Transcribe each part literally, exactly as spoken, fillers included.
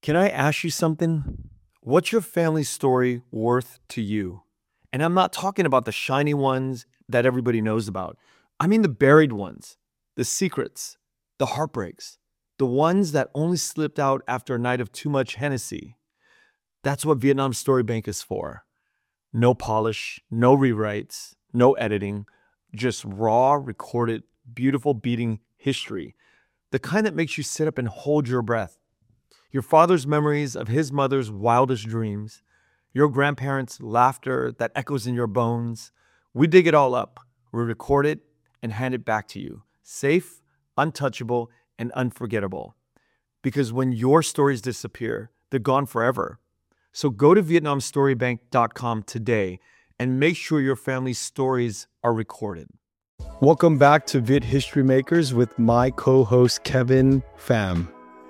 Can I ask you something? What's your family story worth to you? And I'm not talking about the shiny ones that everybody knows about. I mean the buried ones, the secrets, the heartbreaks, the ones that only slipped out after a night of too much Hennessy. That's what Vietnam Story Bank is for. No polish, no rewrites, no editing, just raw, recorded, beautiful beating history. The kind that makes you sit up and hold your breath. Your father's memories of his mother's wildest dreams, your grandparents' laughter that echoes in your bones. We dig it all up, we record it, and hand it back to you, safe, untouchable, and unforgettable. Because when your stories disappear, they're gone forever. So go to Vietnam Story Bank dot com today and make sure your family's stories are recorded. Welcome back to Viet History Makers with my co-host Kevin Pham.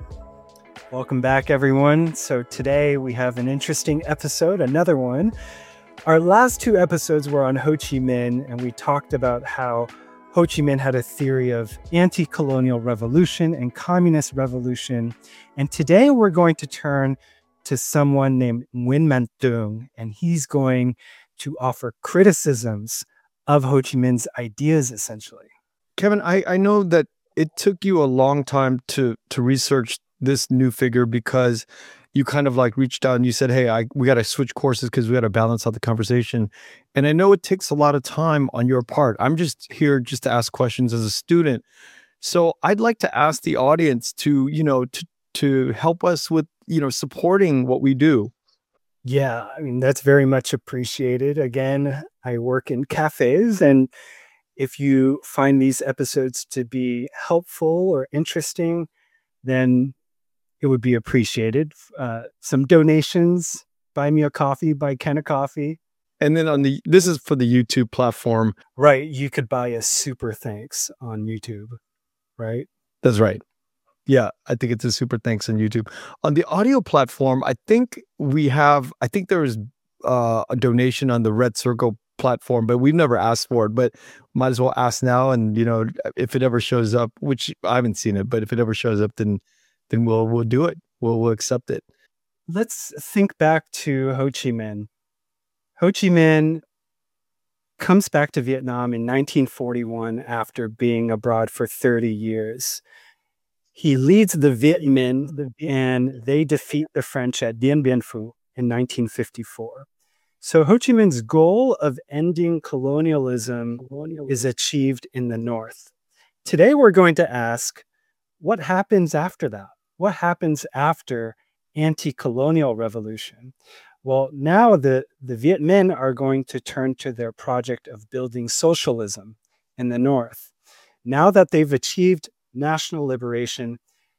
Welcome back, everyone. So today we have an interesting episode, another one. Our last two episodes were on Ho Chi Minh, and we talked about how Ho Chi Minh had a theory of anti-colonial revolution and communist revolution. And today we're going to turn to someone named Nguyen Van Thuong, and he's going to offer criticisms of Ho Chi Minh's ideas, essentially. Kevin, I, I know that it took you a long time to to research this new figure because you kind of like reached out and you said, hey, I, we got to switch courses because we got to balance out the conversation. And I know it takes a lot of time on your part. I'm just here just to ask questions as a student. So I'd like to ask the audience to, you know, to, to help us with, you know, supporting what we do. Yeah, I mean, that's very much appreciated. Again, I work in cafes, and if you find these episodes to be helpful or interesting, then it would be appreciated. Uh, some donations, buy me a coffee, buy Ken a coffee. And then on the, this is for the YouTube platform. Right. You could buy a super thanks on YouTube, right? That's right. Yeah, I think it's a super thanks on YouTube. On the audio platform, I think we have, I think there is uh, a donation on the Red Circle platform, but we've never asked for it, but might as well ask now. And, you know, if it ever shows up, which I haven't seen it, but if it ever shows up, then then we'll we'll do it. We'll we'll accept it. Let's think back to Ho Chi Minh. Ho Chi Minh comes back to Vietnam in nineteen forty-one after being abroad for thirty years. He leads the Viet Minh and they defeat the French at Dien Bien Phu in nineteen fifty-four. So Ho Chi Minh's goal of ending colonialism is achieved in the North. Today we're going to ask, what happens after that? What happens after anti-colonial revolution? Well, now the, the Viet Minh are going to turn to their project of building socialism in the North. Now that they've achieved national liberation,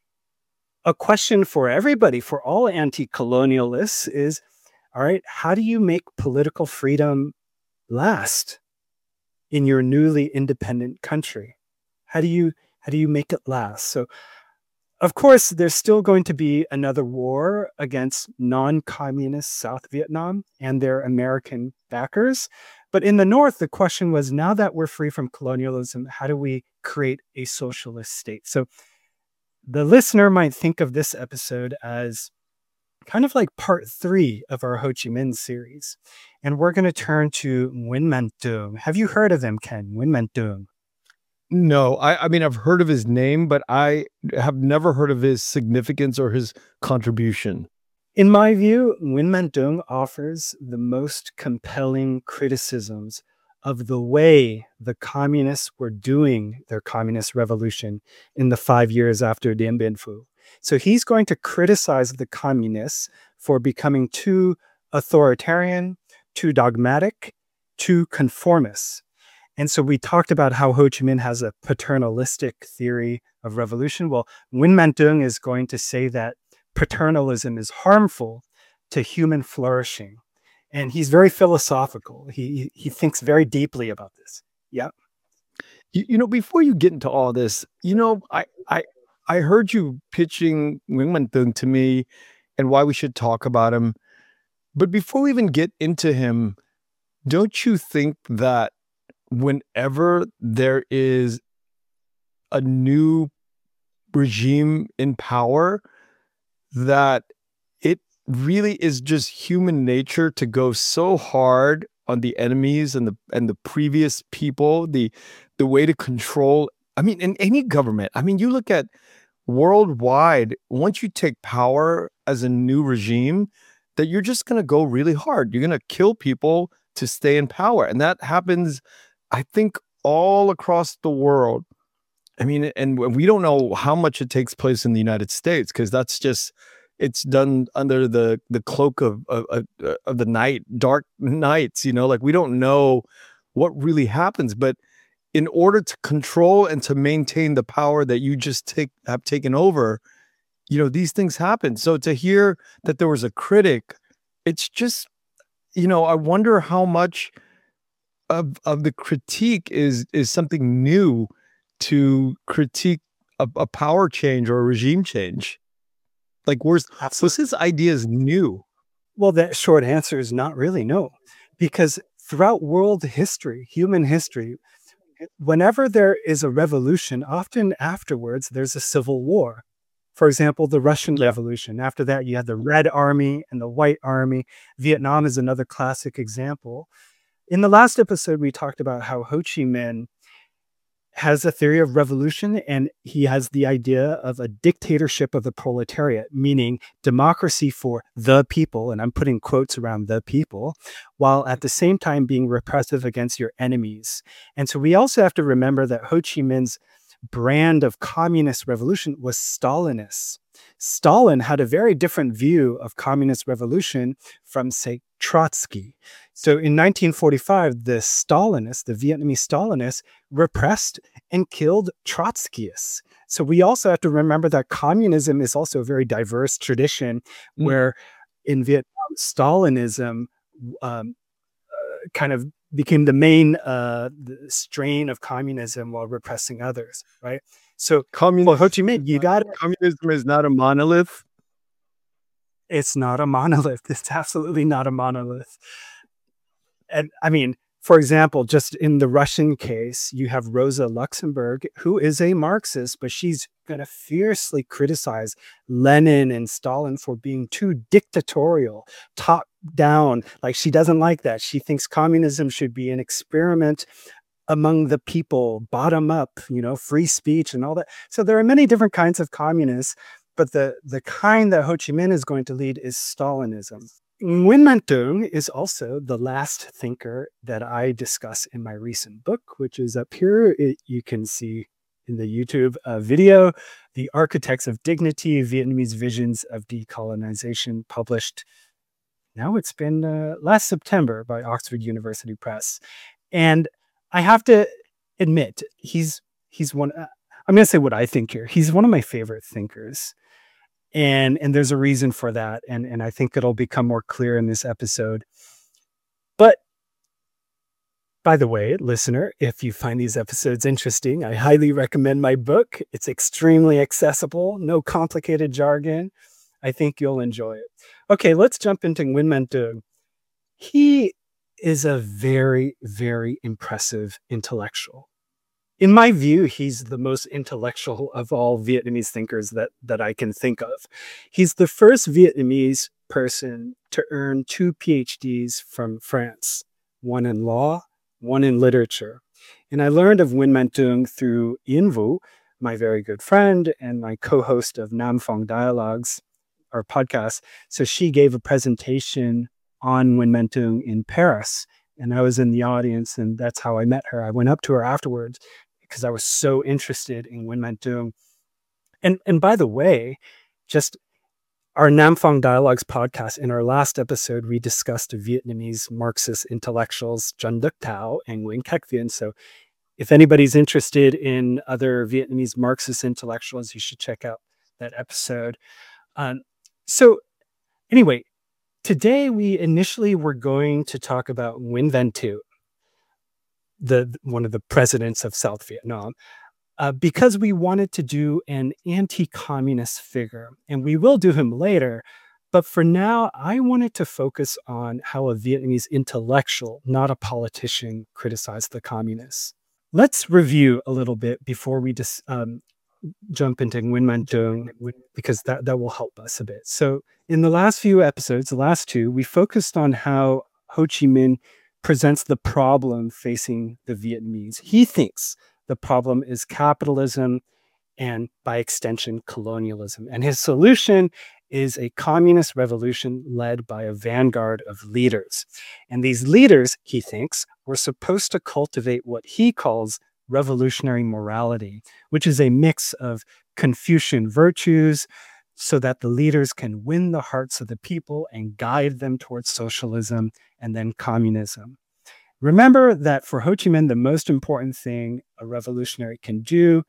a question for everybody, for all anti-colonialists is, all right, how do you make political freedom last in your newly independent country? How do you, how do you make it last? So, of course, there's still going to be another war against non-communist South Vietnam and their American backers. But in the North, the question was, now that we're free from colonialism, how do we create a socialist state? So the listener might think of this episode as kind of like part three of our Ho Chi Minh series. And we're going to turn to Nguyen Van Thuong. Have you heard of him, Ken? Nguyen Van Thuong? No, I, I mean, I've heard of his name, but I have never heard of his significance or his contribution. In my view, Nguyen Van Thuong offers the most compelling criticisms of the way the communists were doing their communist revolution in the five years after Dien Bien Phu. So he's going to criticize the communists for becoming too authoritarian, too dogmatic, too conformist. And so we talked about how Ho Chi Minh has a paternalistic theory of revolution. Well, Nguyen Van Thuong is going to say that paternalism is harmful to human flourishing. And he's very philosophical. He he thinks very deeply about this. Yeah. You, you know, before you get into all this, you know, I I I heard you pitching Nguyen Van Thuong to me and why we should talk about him. But before we even get into him, don't you think that whenever there is a new regime in power, that it really is just human nature to go so hard on the enemies and the and the previous people, the the way to control. I mean, in any government, I mean, you look at worldwide, once you take power as a new regime, that you're just going to go really hard. You're going to kill people to stay in power. And that happens, I think, all across the world. I mean, and we don't know how much it takes place in the United States, because that's just, it's done under the the cloak of, of of the night, dark nights, you know, like we don't know what really happens. But in order to control and to maintain the power that you just take have taken over, you know, these things happen. So to hear that there was a critic, it's just, you know, I wonder how much of of the critique is is something new to critique a, a power change or a regime change. Like, where's was his ideas new? Well, that short answer is not really no, because throughout world history, human history, whenever there is a revolution, often afterwards there's a civil war. For example, the Russian Revolution. After that, you had the Red Army and the White Army. Vietnam is another classic example. In the last episode, we talked about how Ho Chi Minh has a theory of revolution, and he has the idea of a dictatorship of the proletariat, meaning democracy for the people, and I'm putting quotes around the people, while at the same time being repressive against your enemies. And so we also have to remember that Ho Chi Minh's brand of communist revolution was Stalinist. Stalin had a very different view of communist revolution from, say, Trotsky. So in nineteen forty-five, the Stalinists, the Vietnamese Stalinists, repressed and killed Trotskyists. So we also have to remember that communism is also a very diverse tradition, mm. where in Vietnam, Stalinism um, uh, kind of became the main uh, the strain of communism while repressing others, right? So Communism, well, Ho Chi Minh, you got communism is not a monolith. It's not a monolith. It's absolutely not a monolith. And I mean, for example, just in the Russian case, you have Rosa Luxemburg, who is a Marxist, but she's going to fiercely criticize Lenin and Stalin for being too dictatorial, top down. Like, she doesn't like that. She thinks communism should be an experiment among the people, bottom up, you know, free speech and all that. So there are many different kinds of communists, but the, the kind that Ho Chi Minh is going to lead is Stalinism. Nguyen Van Thuong is also the last thinker that I discuss in my recent book, which is up here. It, you can see in the YouTube uh, video, The Architects of Dignity, Vietnamese Visions of Decolonization, published, now it's been uh, last September by Oxford University Press. And I have to admit, he's, he's one, uh, I'm going to say what I think here. He's one of my favorite thinkers. And, and there's a reason for that. And, and I think it'll become more clear in this episode. But by the way, listener, if you find these episodes interesting, I highly recommend my book. It's extremely accessible, no complicated jargon. I think you'll enjoy it. Okay, let's jump into Nguyen Van Thuong. He is a very, very impressive intellectual. In my view, he's the most intellectual of all Vietnamese thinkers that, that I can think of. He's the first Vietnamese person to earn two PhDs from France, one in law, one in literature. And I learned of Nguyen Van Thuong through Yin Vu, my very good friend and my co-host of Nam Phong Dialogues, our podcast. So she gave a presentation on Nguyen Van Thuong in Paris, and I was in the audience, and that's how I met her. I went up to her afterwards because I was so interested in Nguyen Van Thuong. And, and by the way, just our Nam Phong Dialogues podcast, in our last episode, we discussed Vietnamese Marxist intellectuals Trần Đức Thao and Nguyễn Khắc Viên. So if anybody's interested in other Vietnamese Marxist intellectuals, you should check out that episode. Um, so anyway, today we initially were going to talk about Nguyen Van Thuong, the one of the presidents of South Vietnam, uh, because we wanted to do an anti-communist figure, and we will do him later. But for now, I wanted to focus on how a Vietnamese intellectual, not a politician, criticized the communists. Let's review a little bit before we dis um, jump into Nguyen Tuong because that, that will help us a bit. So in the last few episodes, the last two, we focused on how Ho Chi Minh presents the problem facing the Vietnamese. He thinks the problem is capitalism and by extension, colonialism. And his solution is a communist revolution led by a vanguard of leaders. And these leaders, he thinks, were supposed to cultivate what he calls revolutionary morality, which is a mix of Confucian virtues so that the leaders can win the hearts of the people and guide them towards socialism and then communism. Remember that for Ho Chi Minh, the most important thing a revolutionary can do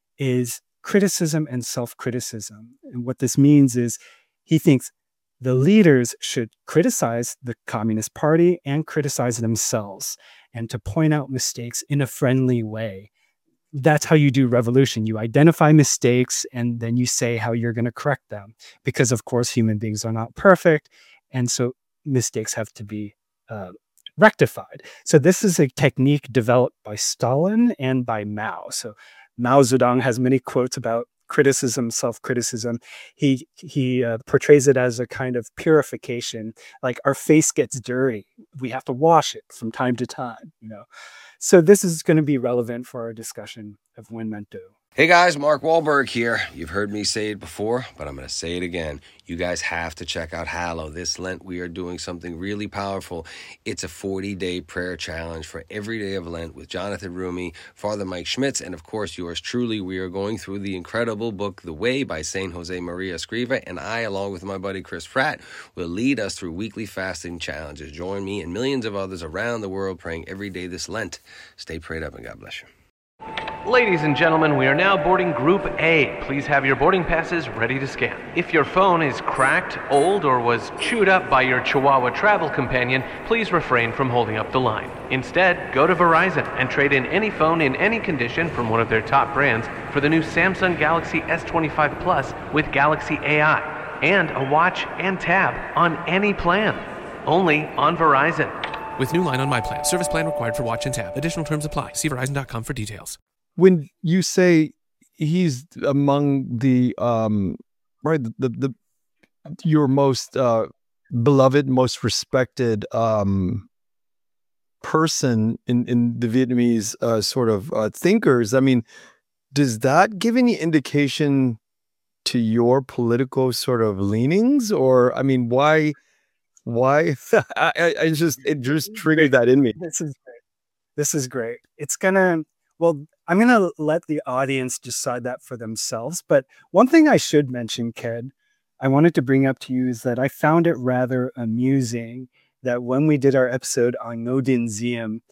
is criticism and self-criticism. And what this means is he thinks the leaders should criticize the Communist Party and criticize themselves and to point out mistakes in a friendly way. That's how you do revolution. You identify mistakes and then you say how you're going to correct them. Because, of course, human beings are not perfect. And so mistakes have to be uh, rectified. So this is a technique developed by Stalin and by Mao. So Mao Zedong has many quotes about criticism, self-criticism. He he uh, portrays it as a kind of purification, like our face gets dirty. We have to wash it from time to time, you know. So this is going to be relevant for our discussion of Nguyen Van Tho. Hey guys, Mark Wahlberg here. You've heard me say it before, but I'm going to say it again. You guys have to check out Hallow. This Lent, we are doing something really powerful. It's a forty-day prayer challenge for every day of Lent with Jonathan Rumi, Father Mike Schmitz, and of course yours truly. We are going through the incredible book, The Way by Saint Jose Maria Escriva, and I, along with my buddy Chris Pratt, will lead us through weekly fasting challenges. Join me and millions of others around the world praying every day this Lent. Stay prayed up and God bless you. Ladies and gentlemen, we are now boarding Group A. Please have your boarding passes ready to scan. If your phone is cracked, old, or was chewed up by your Chihuahua travel companion, please refrain from holding up the line. Instead, go to Verizon and trade in any phone in any condition from one of their top brands for the new Samsung Galaxy S twenty-five Plus with Galaxy A I and a watch and tab on any plan. Only on Verizon. With new line on My Plan. Service plan required for watch and tab. Additional terms apply. See Verizon dot com for details. When you say he's among the um right the the, the your most uh beloved, most respected um person in in the Vietnamese uh sort of uh, thinkers, I mean, does that give any indication to your political sort of leanings? Or I mean, why why I, I I just it just triggered that in me. This is great. This is great. It's gonna well I'm going to let the audience decide that for themselves. But one thing I should mention, Ked, I wanted to bring up to you is that I found it rather amusing that when we did our episode on Ngo Dinh Diem,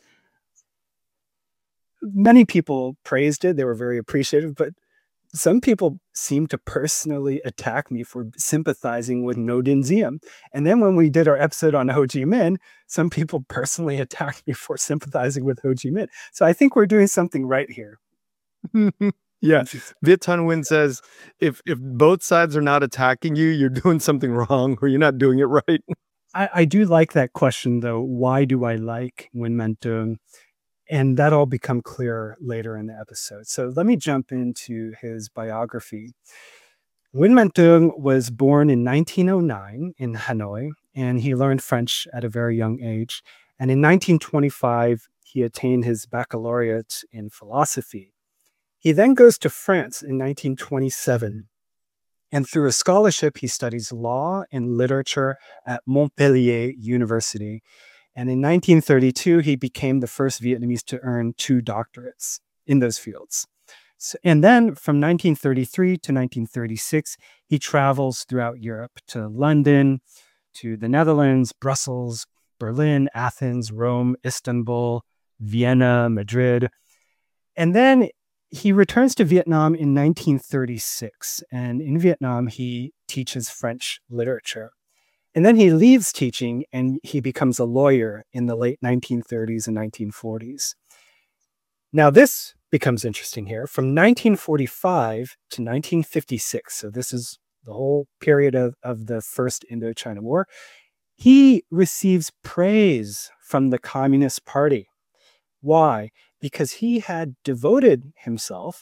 many people praised it. They were very appreciative, but some people seemed to personally attack me for sympathizing with Ngo Dinh Diem. And then when we did our episode on Ho Chi Minh, some people personally attacked me for sympathizing with Ho Chi Minh. So I think we're doing something right here. Yeah. Viet Thanh Nguyen says, if if both sides are not attacking you, you're doing something wrong or you're not doing it right. I, I do like that question, though. Why do I like Nguyen Van Tho? And that'll become clearer later in the episode. So let me jump into his biography. Nguyen Van Tho was born in nineteen oh nine in Hanoi, and he learned French at a very young age. And in nineteen twenty-five, he attained his baccalaureate in philosophy. He then goes to France in nineteen twenty-seven. And through a scholarship, he studies law and literature at Montpellier University. And in nineteen thirty-two, he became the first Vietnamese to earn two doctorates in those fields. So, and then from nineteen thirty-three to nineteen thirty-six, he travels throughout Europe to London, to the Netherlands, Brussels, Berlin, Athens, Rome, Istanbul, Vienna, Madrid. And then he returns to Vietnam in nineteen thirty-six. And in Vietnam, he teaches French literature. And then he leaves teaching and he becomes a lawyer in the late nineteen thirties and nineteen forties. Now, this becomes interesting here. From nineteen forty-five to nineteen fifty-six, so this is the whole period of, of the First Indochina War, he receives praise from the Communist Party. Why? Because he had devoted himself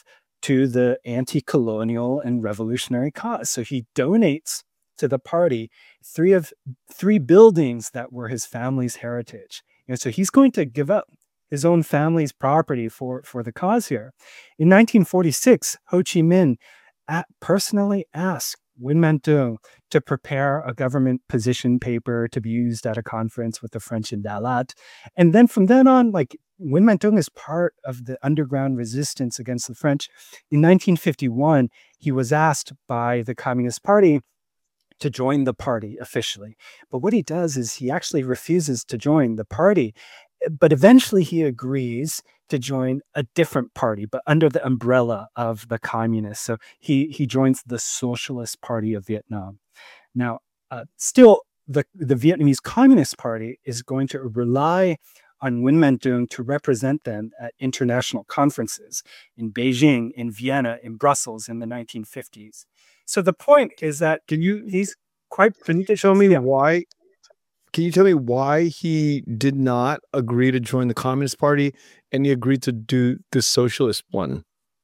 to the anti-colonial and revolutionary cause. So he donates to the party three of three buildings that were his family's heritage. You know, so he's going to give up his own family's property for, for the cause here. In nineteen forty-six, Ho Chi Minh at, personally asked Nguyen Van Thuong to prepare a government position paper to be used at a conference with the French in Dalat. And then from then on, like, Nguyen Van Thuong is part of the underground resistance against the French. In nineteen fifty-one, he was asked by the Communist Party to join the party officially. But what he does is he actually refuses to join the party. But eventually he agrees to join a different party, but under the umbrella of the communists. So he, he joins the Socialist Party of Vietnam. Now, uh, still, the, the Vietnamese Communist Party is going to rely on Nguyen Van Thuong to represent them at international conferences in Beijing, in Vienna, in Brussels in the nineteen fifties. So the point is that Can you he's quite... can you tell me why? Can you tell me why he did not agree to join the Communist Party and he agreed to do the socialist one?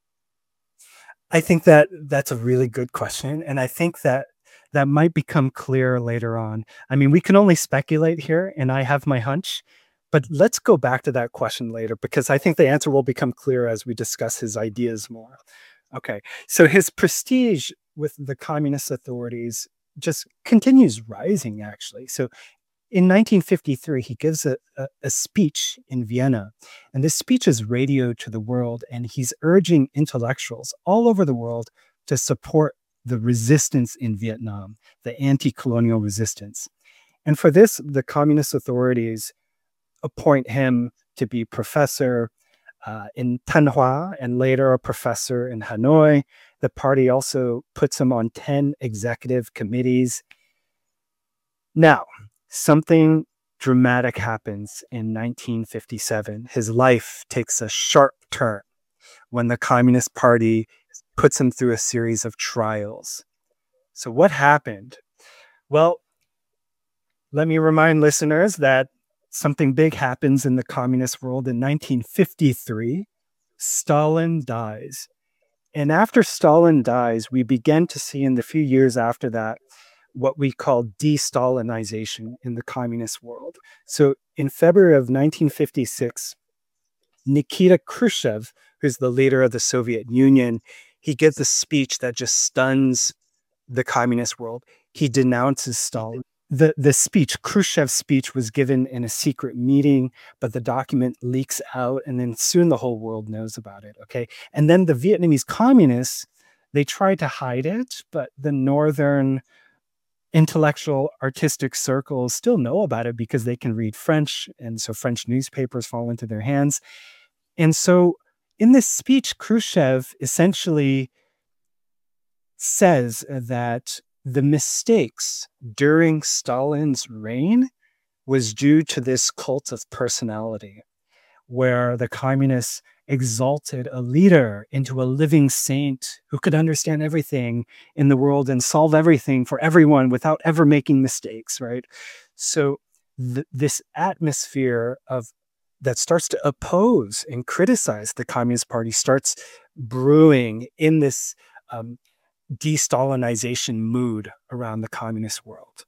I think that that's a really good question. And I think that that might become clear later on. I mean, we can only speculate here, and I have my hunch. But let's go back to that question later, because I think the answer will become clear as we discuss his ideas more. Okay, so his prestige with the communist authorities just continues rising, actually. So in nineteen fifty-three, he gives a, a, a speech in Vienna, and this speech is radioed to the world, and he's urging intellectuals all over the world to support the resistance in Vietnam, the anti-colonial resistance. And for this, the communist authorities appoint him to be professor uh, in Thanh Hoa and later a professor in Hanoi. The party also puts him on ten executive committees. Now, something dramatic happens in nineteen fifty-seven. His life takes a sharp turn when the Communist Party puts him through a series of trials. So what happened? Well, let me remind listeners that something big happens in the communist world. In nineteen fifty-three, Stalin dies. And after Stalin dies, we begin to see in the few years after that what we call de-Stalinization in the communist world. So in February of nineteen fifty-six, Nikita Khrushchev, who's the leader of the Soviet Union, he gives a speech that just stuns the communist world. He denounces Stalin. The, the speech, Khrushchev's speech, was given in a secret meeting, but the document leaks out, and then soon the whole world knows about it, okay? And then the Vietnamese communists, they tried to hide it, but the northern intellectual artistic circles still know about it because they can read French, and so French newspapers fall into their hands. And so in this speech, Khrushchev essentially says that the mistakes during Stalin's reign was due to this cult of personality, where the communists exalted a leader into a living saint who could understand everything in the world and solve everything for everyone without ever making mistakes, right? So th- this atmosphere of that starts to oppose and criticize the Communist Party starts brewing in this um, de-Stalinization mood around the communist world.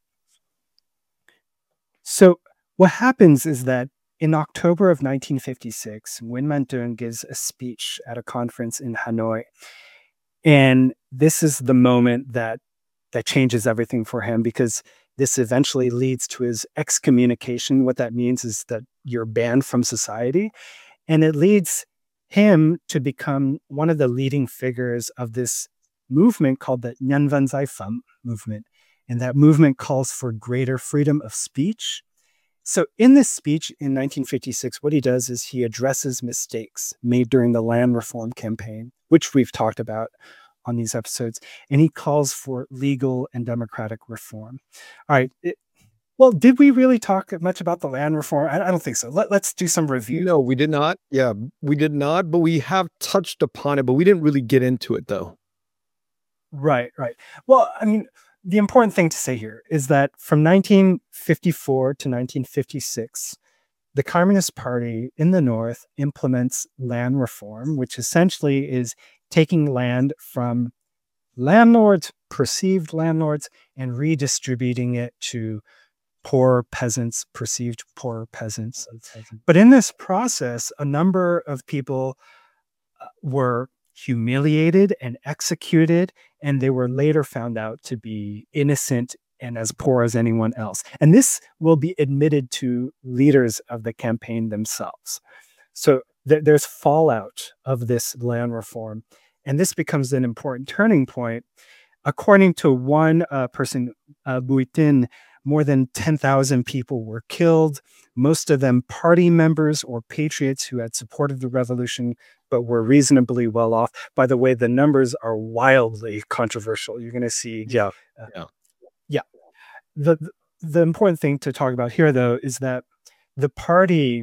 So what happens is that in October of nineteen fifty-six, Nguyen Van Thuong gives a speech at a conference in Hanoi. And this is the moment that that changes everything for him, because this eventually leads to his excommunication. What that means is that you're banned from society. And it leads him to become one of the leading figures of this movement called the Nhân văn Giải phóng movement. And that movement calls for greater freedom of speech. So in this speech in nineteen fifty-six, what he does is he addresses mistakes made during the land reform campaign, which we've talked about on these episodes, and he calls for legal and democratic reform. All right. It, well, did we really talk much about the land reform? I, I don't think so. Let, let's do some review. No, we did not. Yeah, we did not, but we have touched upon it, but we didn't really get into it, though. Right, right. Well, I mean, the important thing to say here is that from nineteen fifty-four to nineteen fifty-six, the Communist Party in the North implements land reform, which essentially is taking land from landlords, perceived landlords, and redistributing it to poor peasants, perceived poor peasants. But in this process, a number of people uh, were humiliated and executed, and they were later found out to be innocent and as poor as anyone else. And this will be admitted to leaders of the campaign themselves. So th- there's fallout of this land reform. And this becomes an important turning point. According to one uh, person, uh, Bui Tin, more than ten thousand people were killed, most of them party members or patriots who had supported the revolution but were reasonably well off. By the way, the numbers are wildly controversial. You're going to see. Yeah. Uh, yeah. Yeah. The, the important thing to talk about here, though, is that the party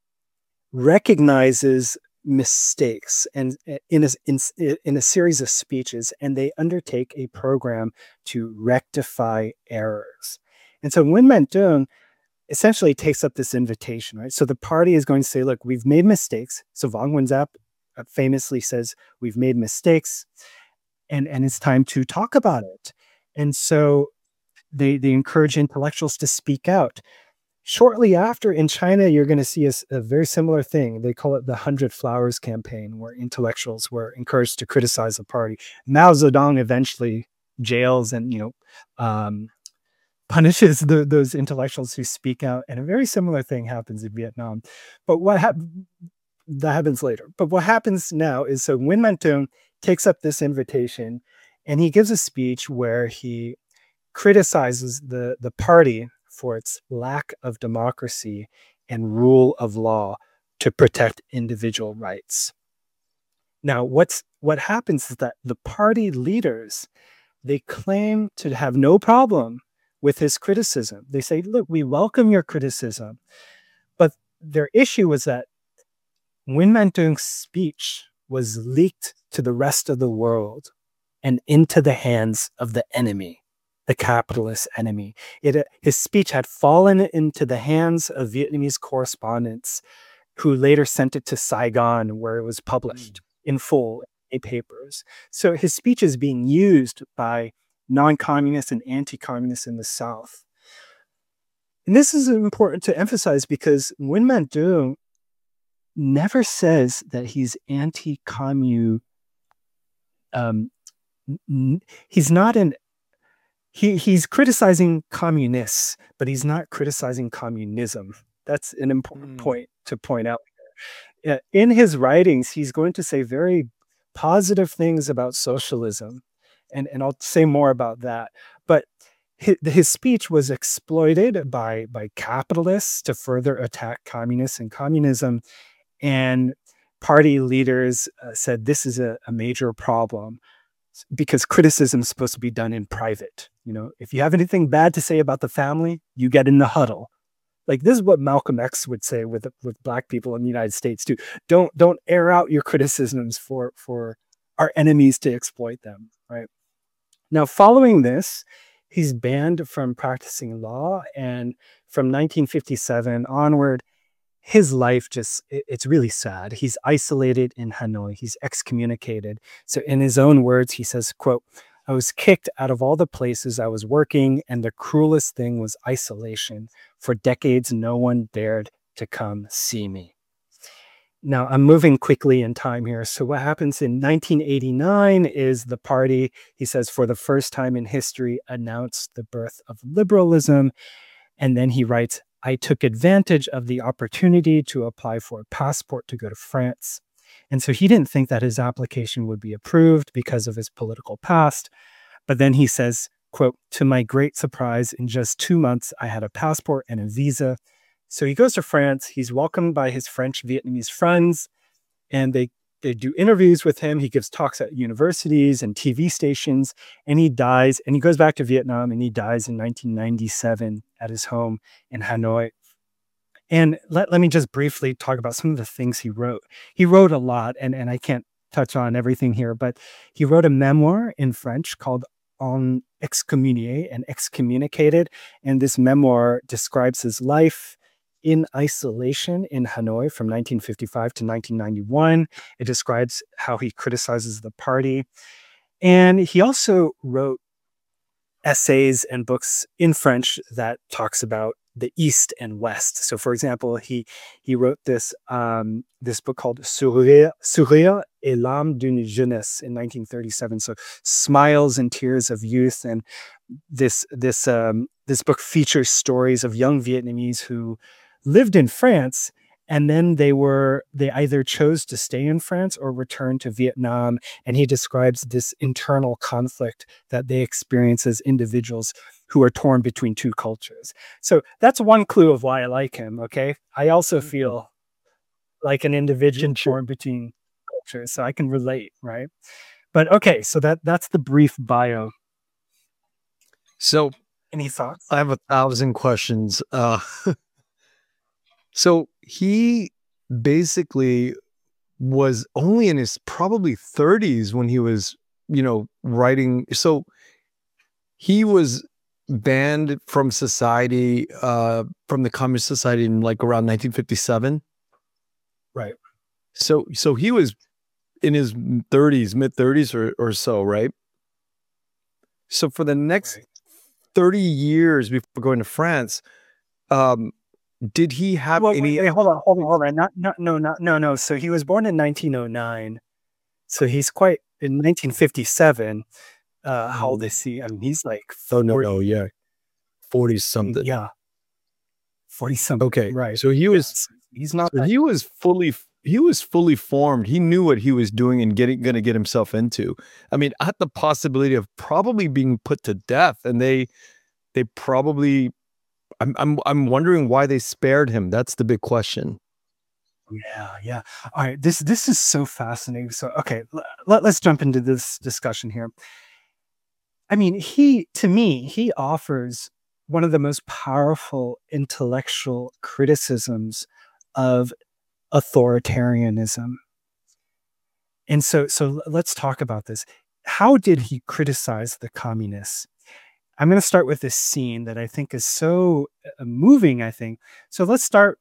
recognizes mistakes and in a, in, in a series of speeches, and they undertake a program to rectify errors. And so Nguyen Van Thuong essentially takes up this invitation, right? So the party is going to say, look, we've made mistakes. So Vong Nguyen Giáp famously says, we've made mistakes, and, and it's time to talk about it. And so they, they encourage intellectuals to speak out. Shortly after, in China, you're going to see a, a very similar thing. They call it the Hundred Flowers campaign, where intellectuals were encouraged to criticize the party. Mao Zedong eventually jails and, you know, um, punishes the, those intellectuals who speak out. And a very similar thing happens in Vietnam. But what happens, that happens later. But what happens now is, so Nguyen Van Thuong takes up this invitation and he gives a speech where he criticizes the, the party for its lack of democracy and rule of law to protect individual rights. Now, what's what happens is that the party leaders, they claim to have no problem with his criticism. They say, look, we welcome your criticism. But their issue was that Nguyen Van Thuong's speech was leaked to the rest of the world and into the hands of the enemy, the capitalist enemy. It, his speech had fallen into the hands of Vietnamese correspondents who later sent it to Saigon, where it was published mm. in full in papers. So his speech is being used by non-communists and anti-communists in the South. And this is important to emphasize because Nguyen Van Thuong never says that he's anti-commun. Um, n- he's not an He he's criticizing communists, but he's not criticizing communism. That's an important mm. point to point out. In his writings, he's going to say very positive things about socialism, and, and I'll say more about that. But his, his speech was exploited by, by capitalists to further attack communists and communism, and party leaders uh, said this is a, a major problem, because criticism is supposed to be done in private. You know, if you have anything bad to say about the family, you get in the huddle. Like, this is what Malcolm X would say with with black people in the United States too. Don't don't air out your criticisms for for our enemies to exploit them, right? Now, following this, he's banned from practicing law, and from nineteen fifty-seven onward, his life just, it's really sad. He's isolated in Hanoi. He's excommunicated. So in his own words, he says, quote, "I was kicked out of all the places I was working, and the cruelest thing was isolation. For decades, no one dared to come see me." Now, I'm moving quickly in time here. So what happens in nineteen eighty-nine is the party, he says, for the first time in history, announced the birth of liberalism. And then he writes, "I took advantage of the opportunity to apply for a passport to go to France." And so he didn't think that his application would be approved because of his political past. But then he says, quote, "To my great surprise, in just two months, I had a passport and a visa." So he goes to France. He's welcomed by his French Vietnamese friends, and they, they do interviews with him. He gives talks at universities and T V stations, and he dies. And he goes back to Vietnam, and he dies in nineteen ninety-seven at his home in Hanoi. And let, let me just briefly talk about some of the things he wrote. He wrote a lot, and, and I can't touch on everything here, but he wrote a memoir in French called En Excommunié and Excommunicated. And this memoir describes his life In Isolation in Hanoi from nineteen fifty-five to nineteen ninety-one. It describes how he criticizes the party. And he also wrote essays and books in French that talks about the East and West. So, for example, he he wrote this um, this book called Sourire, Sourire et l'âme d'une jeunesse in nineteen thirty-seven. So, Smiles and Tears of Youth. And this this um, this book features stories of young Vietnamese who lived in France, and then they were they either chose to stay in France or return to Vietnam. And he describes this internal conflict that they experience as individuals who are torn between two cultures. So that's one clue of why I like him. Okay, I also feel like an individual torn between cultures, so I can relate, right? But okay, so that that's the brief bio. So Any thoughts? I have a thousand questions. Uh, so he basically was only in his probably thirties when he was, you know, writing. So he was banned from society, uh, from the Communist Society in like around nineteen fifty-seven. Right. So, so he was in his thirties, mid thirties or, or so, right? So for the next Right. thirty years before going to France, um, did he have Well, any? wait, wait, hold on, hold on, hold on. Not, not, no, not, no, no. So he was born in nineteen oh nine. So he's quite in nineteen fifty-seven. Uh, how old is he? I mean, he's like Oh no, forty, no, yeah, forty something. yeah, forty something. Okay, right. So he was, Yes. He's not. so That, he was fully, he was fully formed. He knew what he was doing and getting, going to get himself into. I mean, at the possibility of probably being put to death, and they, they probably. I'm, I'm, I'm wondering why they spared him. That's the big question. yeah, yeah. All right. This this is so fascinating. So okay, l- let, let's jump into this discussion here. I mean, he to me he offers one of the most powerful intellectual criticisms of authoritarianism. And so, so let's talk about this. How did he criticize the communists? I'm going to start with this scene that I think is so uh, moving, I think. So let's start.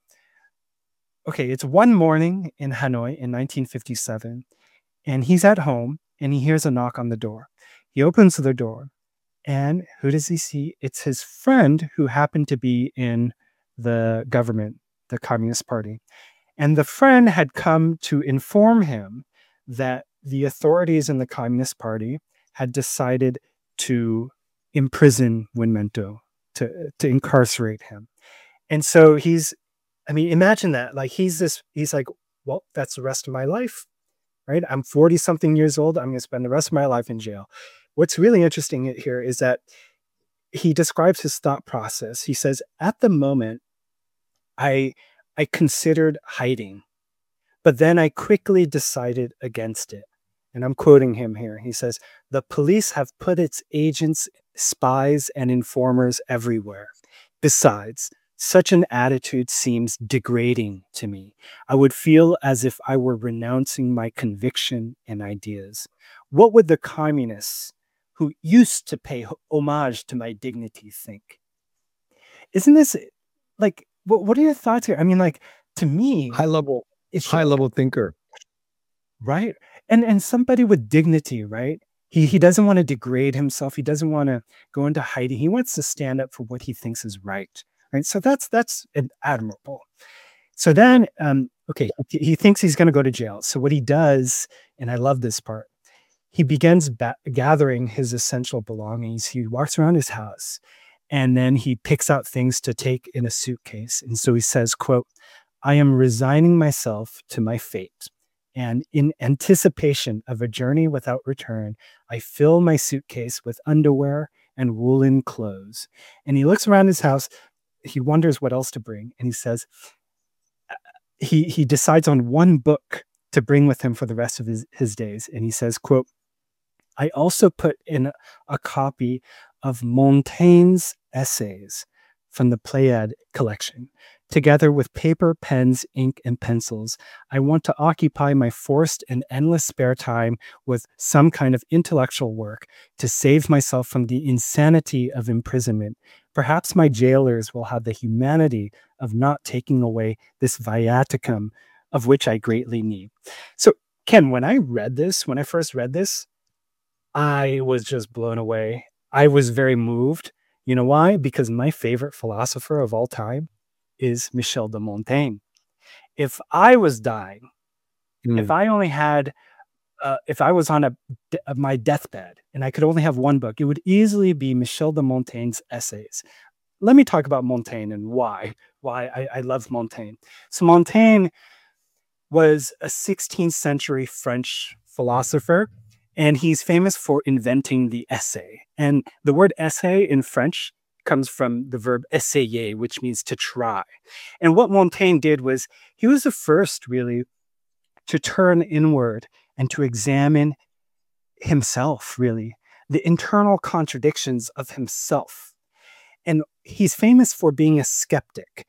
Okay, it's one morning in Hanoi in nineteen fifty-seven, and he's at home and he hears a knock on the door. He opens the door, and who does he see? It's his friend who happened to be in the government, the Communist Party. And the friend had come to inform him that the authorities in the Communist Party had decided to imprison Win Minto, to, to incarcerate him. And so he's, I mean, imagine that. Like he's this, he's like, well, that's the rest of my life, right? I'm forty something years old. I'm going to spend the rest of my life in jail. What's really interesting here is that he describes his thought process. He says, at the moment, I I considered hiding, but then I quickly decided against it. And I'm quoting him here. He says, the police have put its agents, spies, and informers everywhere. Besides, such an attitude seems degrading to me. I would feel as if I were renouncing my conviction and ideas. What would the communists who used to pay homage to my dignity think? Isn't this like, what, what are your thoughts here? I mean, like, to me, High level, it's high level thinker. right. And and somebody with dignity, right? He he doesn't want to degrade himself. He doesn't want to go into hiding. He wants to stand up for what he thinks is right. Right. So that's that's an admirable. So then, um, okay, he, he thinks he's going to go to jail. So what he does, and I love this part, he begins ba- gathering his essential belongings. He walks around his house, and then he picks out things to take in a suitcase. And so he says, quote, I am resigning myself to my fate. And in anticipation of a journey without return, I fill my suitcase with underwear and woolen clothes. And he looks around his house. He wonders what else to bring. And he says, he, he decides on one book to bring with him for the rest of his, his days. And he says, quote, I also put in a copy of Montaigne's essays from the Pléiade collection. Together with paper, pens, ink, and pencils, I want to occupy my forced and endless spare time with some kind of intellectual work to save myself from the insanity of imprisonment. Perhaps my jailers will have the humanity of not taking away this viaticum of which I greatly need. So, Ken, when I read this, when I first read this, I was just blown away. I was very moved. You know why? Because my favorite philosopher of all time is Michel de Montaigne. If I was dying, Mm. if I only had, uh, if I was on a, de- uh, my deathbed and I could only have one book, it would easily be Michel de Montaigne's essays. Let me talk about Montaigne and why, why I, I love Montaigne. So Montaigne was a sixteenth century French philosopher, and he's famous for inventing the essay. And the word essay in French comes from the verb essayer, which means to try. And what Montaigne did was he was the first really to turn inward and to examine himself, really, the internal contradictions of himself. And he's famous for being a skeptic,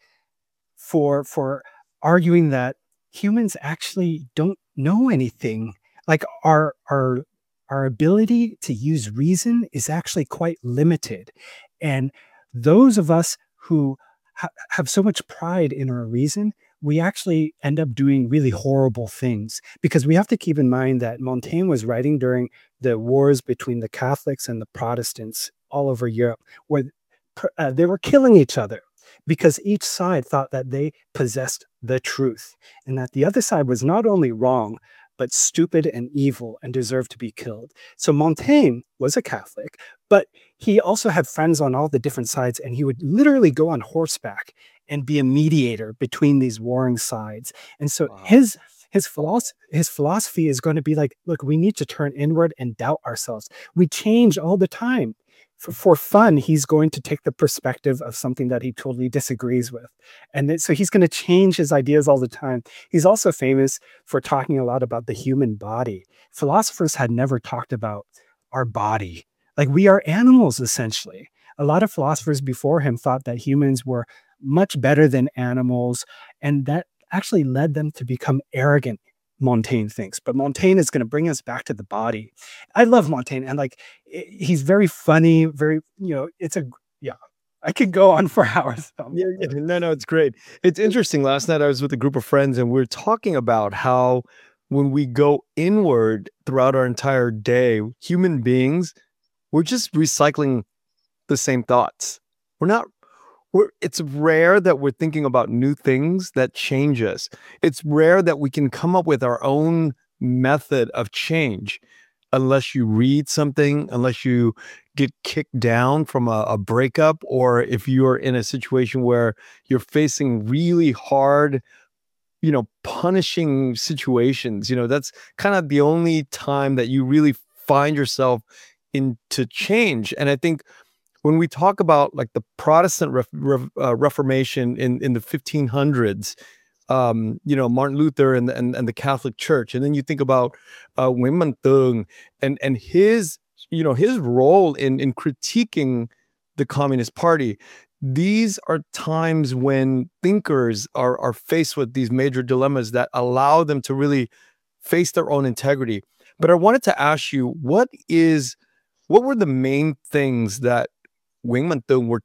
for, for arguing that humans actually don't know anything. Like our, our, our ability to use reason is actually quite limited. And those of us who ha- have so much pride in our reason, we actually end up doing really horrible things, because we have to keep in mind that Montaigne was writing during the wars between the Catholics and the Protestants all over Europe, where uh, they were killing each other because each side thought that they possessed the truth and that the other side was not only wrong, but stupid and evil and deserved to be killed. So Montaigne was a Catholic, but he also had friends on all the different sides, and he would literally go on horseback and be a mediator between these warring sides. And so Wow. his his philosophy his philosophy is going to be like, look, we need to turn inward and doubt ourselves. We change all the time. For, for fun, he's going to take the perspective of something that he totally disagrees with. And then, so he's going to change his ideas all the time. He's also famous for talking a lot about the human body. Philosophers had never talked about our body. Like, we are animals, essentially. A lot of philosophers before him thought that humans were much better than animals, and that actually led them to become arrogant, Montaigne thinks. But Montaigne is going to bring us back to the body. I love Montaigne, and like i- he's very funny, very, you know, it's a, yeah, I could go on for hours. Um, Yeah, yeah. No, no, it's great. It's interesting. Last night I was with a group of friends and we are talking about how when we go inward throughout our entire day, human beings, we're just recycling the same thoughts. We're not, we're, it's rare that we're thinking about new things that change us. It's rare that we can come up with our own method of change unless you read something, unless you get kicked down from a, a breakup, or if you're in a situation where you're facing really hard, you know, punishing situations. You know, that's kind of the only time that you really find yourself into change. And I think when we talk about like the Protestant ref, ref, uh, Reformation in, in the fifteen hundreds, um, you know, Martin Luther and, and and the Catholic Church, and then you think about uh, Nguyễn Văn Tường and and his, you know, his role in in critiquing the Communist Party. These are times when thinkers are are faced with these major dilemmas that allow them to really face their own integrity. But I wanted to ask you, what is what were the main things that Nguyễn Văn Tường were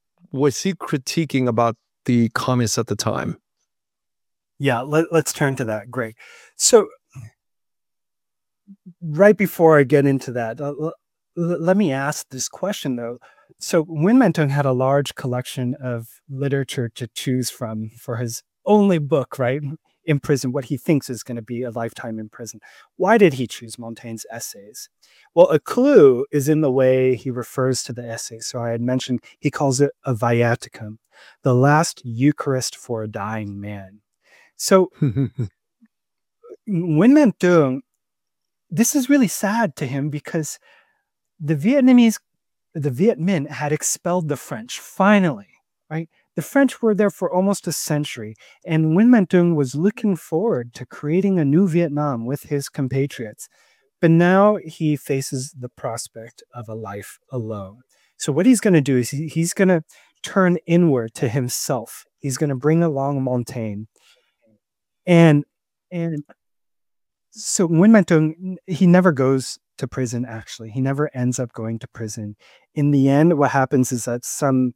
was he critiquing about the communists at the time? Yeah, let, let's turn to that. Great. So, right before I get into that, uh, l- l- let me ask this question though. So, Nguyen Van Thuong had a large collection of literature to choose from for his only book, right? In prison, what he thinks is going to be a lifetime in prison. Why did he choose Montaigne's essays? Well, a clue is in the way he refers to the essays. So, I had mentioned he calls it a viaticum, the last Eucharist for a dying man. So, Nguyen Van Thuong, this is really sad to him because the Vietnamese, the Viet Minh had expelled the French, finally, right? The French were there for almost a century, and Nguyen Van Thuong was looking forward to creating a new Vietnam with his compatriots. But now he faces the prospect of a life alone. So what he's going to do is he, he's going to turn inward to himself. He's going to bring along Montaigne. And and so Nguyen Van Thuong, he never goes to prison, actually. He never ends up going to prison. In the end, what happens is that some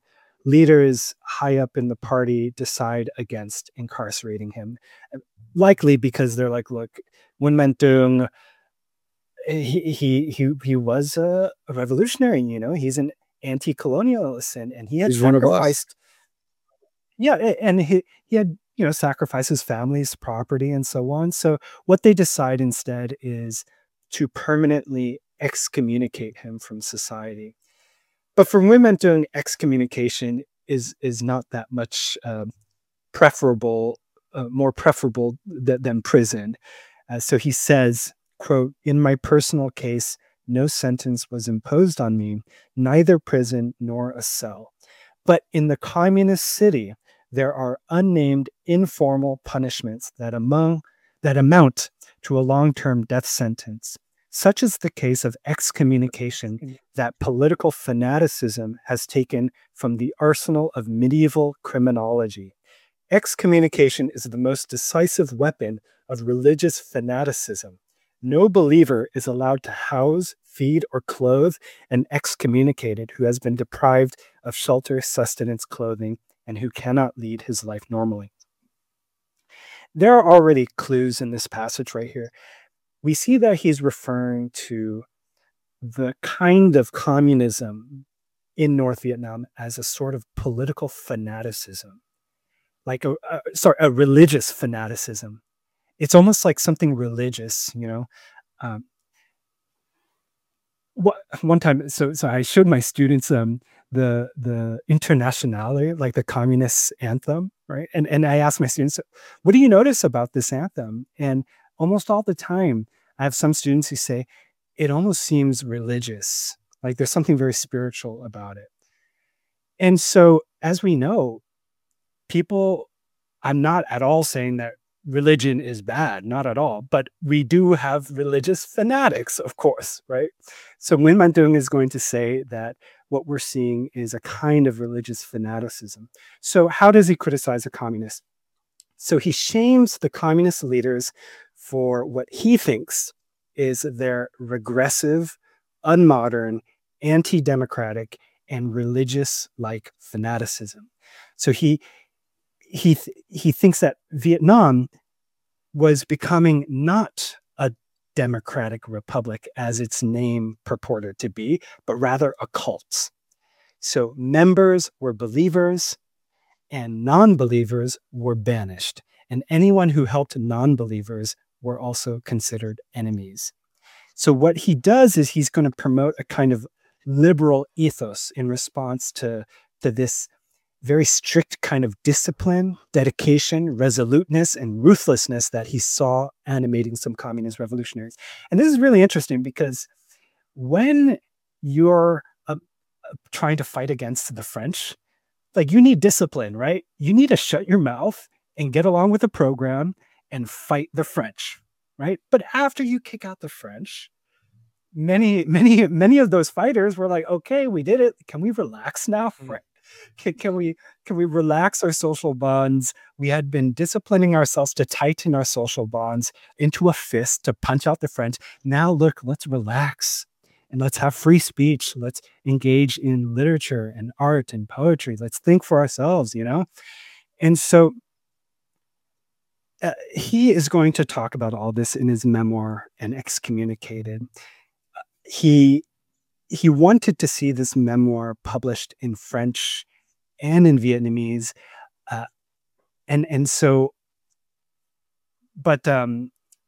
leaders high up in the party decide against incarcerating him, likely because they're like, look, Nguyen Van Thuong, he he he he was a, a revolutionary, you know, he's an anti-colonialist, and, and he had He's one of us. sacrificed, yeah, a- and he he had, you know, sacrificed his family's property and so on. So what they decide instead is to permanently excommunicate him from society. But for Nguyen Van Thuong, excommunication is is not that much um, preferable, uh, more preferable th- than prison. Uh, so he says, quote, "In my personal case, no sentence was imposed on me, neither prison nor a cell. But in the communist city, there are unnamed informal punishments that among that amount to a long-term death sentence. Such is the case of excommunication that political fanaticism has taken from the arsenal of medieval criminology. Excommunication is the most decisive weapon of religious fanaticism. No believer is allowed to house, feed, or clothe an excommunicated who has been deprived of shelter, sustenance, clothing, and who cannot lead his life normally." There are already clues in this passage right here. We see that he's referring to the kind of communism in North Vietnam as a sort of political fanaticism, like a, a sorry, a religious fanaticism. It's almost like something religious, you know. Um, what one time, so so I showed my students um the the Internationale, like the communist anthem, right? And and I asked my students, "What do you notice about this anthem?" And almost all the time, I have some students who say it almost seems religious, like there's something very spiritual about it. And so, as we know, people, I'm not at all saying that religion is bad, not at all, but we do have religious fanatics, of course, right? So Nguyen Van Thuong is going to say that what we're seeing is a kind of religious fanaticism. So how does he criticize the communists? So he shames the communist leaders for what he thinks is their regressive, unmodern, anti-democratic, and religious-like fanaticism. So he he th- he thinks that Vietnam was becoming not a democratic republic as its name purported to be, but rather a cult. So members were believers and non-believers were banished. And anyone who helped non-believers were also considered enemies. So what he does is he's going to promote a kind of liberal ethos in response to, to this very strict kind of discipline, dedication, resoluteness, and ruthlessness that he saw animating some communist revolutionaries. And this is really interesting because when you're uh, trying to fight against the French, like you need discipline, right? You need to shut your mouth and get along with the program and fight the French, right? But after you kick out the French, many, many, many of those fighters were like, okay, we did it. Can we relax now? Mm. Right. Can, can we can we relax our social bonds? We had been disciplining ourselves to tighten our social bonds into a fist to punch out the French. Now look, let's relax and let's have free speech. Let's engage in literature and art and poetry. Let's think for ourselves, you know? And so uh, he is going to talk about all this in his memoir, An Excommunicated. He he wanted to see this memoir published in French and in Vietnamese. Uh, and, and so, but um,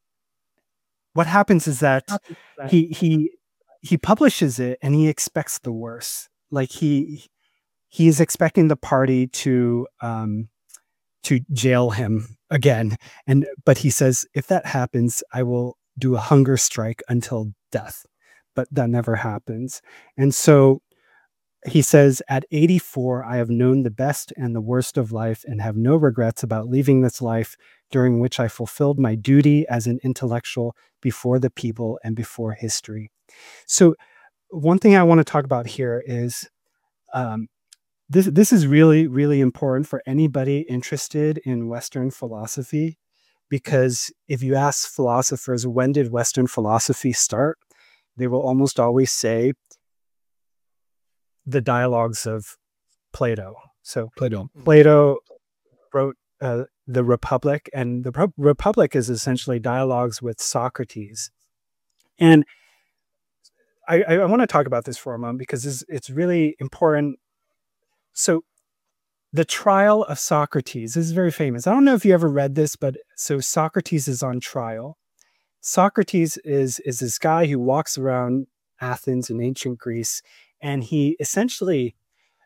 what happens is that he, he, he publishes it and he expects the worst. Like he, he is expecting the party to, um, to jail him again. And, but he says, if that happens, I will do a hunger strike until death. But that never happens. And so he says, at eighty-four, I have known the best and the worst of life and have no regrets about leaving this life during which I fulfilled my duty as an intellectual before the people and before history. So one thing I want to talk about here is um, this, this is really, really important for anybody interested in Western philosophy, because if you ask philosophers, when did Western philosophy start? They will almost always say the dialogues of Plato. So Plato. Plato wrote uh, the Republic, and the Pro- Republic is essentially dialogues with Socrates. And I, I, I want to talk about this for a moment because it's, it's really important. So the trial of Socrates this is very famous. I don't know if you ever read this, but so Socrates is on trial. Socrates is, is this guy who walks around Athens in ancient Greece, and he essentially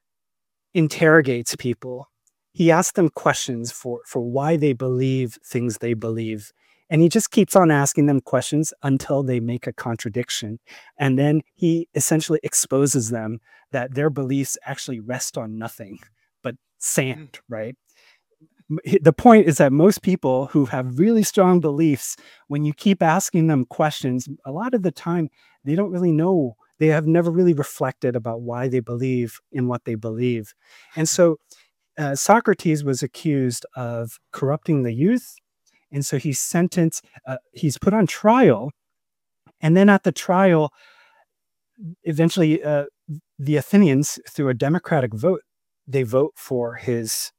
interrogates people. He asks them questions for, for why they believe things they believe. And he just keeps on asking them questions until they make a contradiction. And then he essentially exposes them that their beliefs actually rest on nothing but sand, right? The point is that most people who have really strong beliefs, when you keep asking them questions, a lot of the time they don't really know. They have never really reflected about why they believe in what they believe. And so uh, Socrates was accused of corrupting the youth. And so he's sentenced, uh, he's put on trial. And then at the trial, eventually uh, the Athenians, through a democratic vote, they vote for his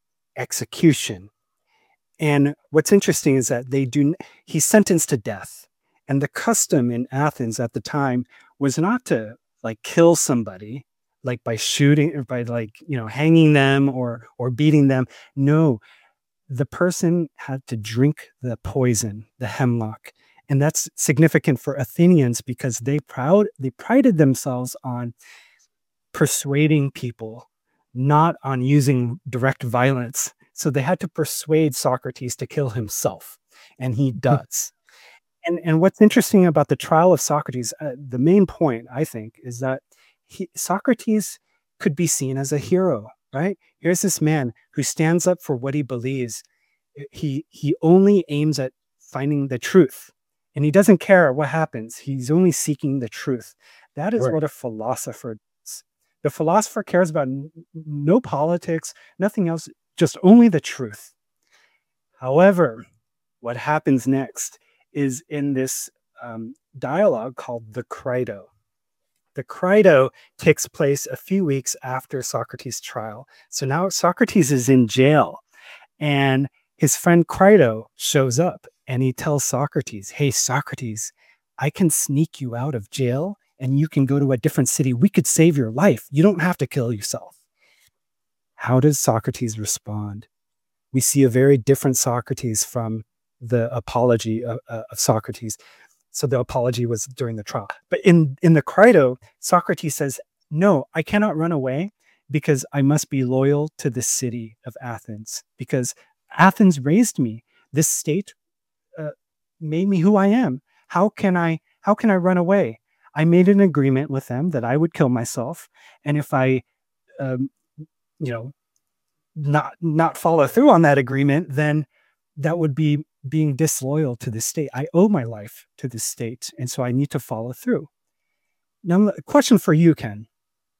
execution. And what's interesting is that they do, he's sentenced to death. And the custom in Athens at the time was not to like kill somebody, like by shooting or by like, you know, hanging them or, or beating them. No, the person had to drink the poison, the hemlock. And that's significant for Athenians because they proud, they prided themselves on persuading people, not on using direct violence. So they had to persuade Socrates to kill himself, and he does. and and what's interesting about the trial of Socrates, uh, the main point, I think, is that he, Socrates could be seen as a hero, right? Here's this man who stands up for what he believes. He he only aims at finding the truth, and he doesn't care what happens. He's only seeking the truth. That is Right. what a philosopher does. The philosopher cares about n- no politics, nothing else, just only the truth. However, what happens next is in this um, dialogue called the Crito. The Crito takes place a few weeks after Socrates' trial. So now Socrates is in jail, and his friend Crito shows up, and he tells Socrates, "Hey, Socrates, I can sneak you out of jail and you can go to a different city. We could save your life. You don't have to kill yourself." How does Socrates respond? We see a very different Socrates from the apology of, uh, of Socrates. So the apology was during the trial. But in, in the Crito, Socrates says, "No, I cannot run away because I must be loyal to the city of Athens, because Athens raised me. This state uh, made me who I am. How can I, how can I run away? I made an agreement with them that I would kill myself. And if I, um, you know, not, not follow through on that agreement, then that would be being disloyal to the state. I owe my life to the state. And so I need to follow through." Now, a question for you, Ken.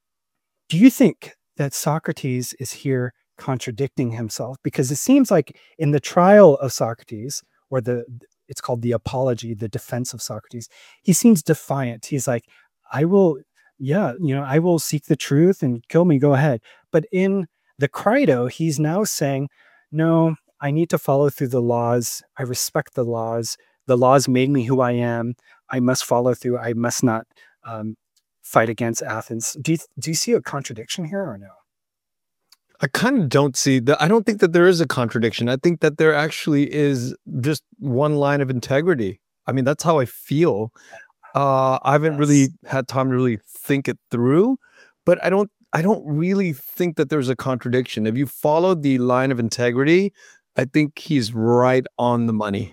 Do you think that Socrates is here contradicting himself? Because it seems like in the trial of Socrates, or the, it's called the apology, the defense of Socrates, he seems defiant. He's like, I will, yeah, you know, I will seek the truth and kill me, go ahead. But in the Crito, he's now saying, no, I need to follow through the laws. I respect the laws. The laws made me who I am. I must follow through. I must not um, fight against Athens. Do you, do you see a contradiction here or no? I kind of don't see that. I don't think that there is a contradiction. I think that there actually is just one line of integrity. I mean, that's how I feel. Uh, I haven't Yes. really had time to really think it through, but I don't, I don't really think that there's a contradiction. If you follow the line of integrity, I think he's right on the money.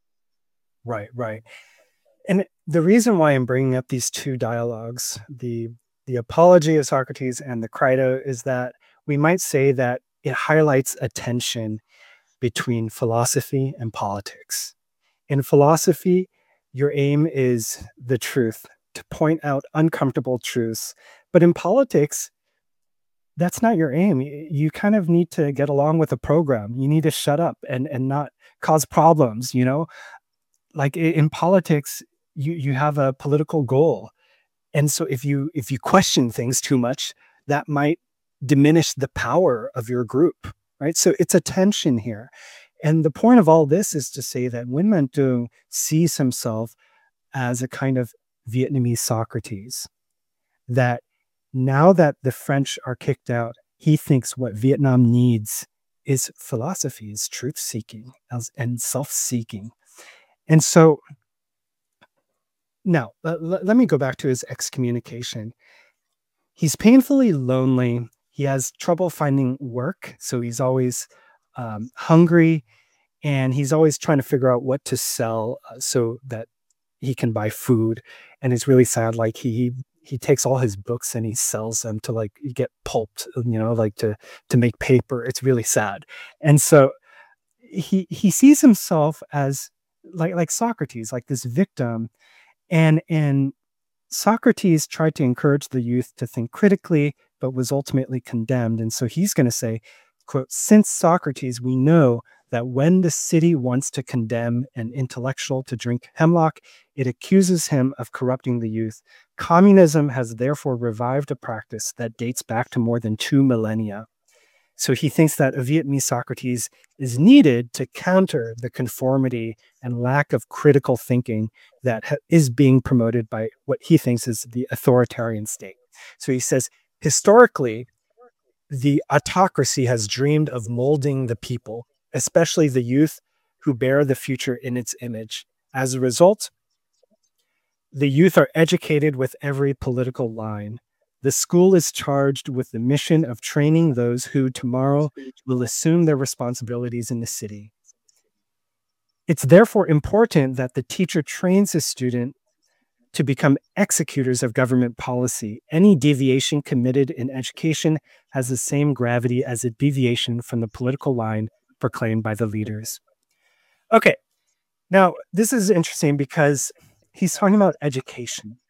Right, right. And the reason why I'm bringing up these two dialogues, the the apology of Socrates and the Crito, is that we might say that it highlights a tension between philosophy and politics. In philosophy, your aim is the truth, to point out uncomfortable truths. But in politics, that's not your aim. Y- You kind of need to get along with the program. You need to shut up and, and not cause problems, you know? Like i- in politics, you, you have a political goal. And so if you if you question things too much, that might diminish the power of your group, right? So it's a tension here. And the point of all this is to say that Nguyen Minh Tuong sees himself as a kind of Vietnamese Socrates, that now that the French are kicked out, he thinks what Vietnam needs is philosophy, is truth-seeking and self-seeking. And so now, uh, l- let me go back to his excommunication. He's painfully lonely. He has trouble finding work, so he's always um, hungry, and he's always trying to figure out what to sell uh, so that he can buy food. And it's really sad. Like he he takes all his books and he sells them to like get pulped, you know, like to to make paper. It's really sad. And so he he sees himself as like like Socrates, like this victim, and and Socrates tried to encourage the youth to think critically, but was ultimately condemned. And so he's going to say, quote, "Since Socrates, we know that when the city wants to condemn an intellectual to drink hemlock, it accuses him of corrupting the youth. Communism has therefore revived a practice that dates back to more than two millennia." So he thinks that a Vietnamese Socrates is needed to counter the conformity and lack of critical thinking that ha- is being promoted by what he thinks is the authoritarian state. So he says, historically, the autocracy has dreamed of molding the people, especially the youth who bear the future in its image. As a result, the youth are educated with every political line. The school is charged with the mission of training those who tomorrow will assume their responsibilities in the city. It's therefore important that the teacher trains his student to become executors of government policy. Any deviation committed in education has the same gravity as a deviation from the political line proclaimed by the leaders. Okay, now this is interesting because he's talking about education.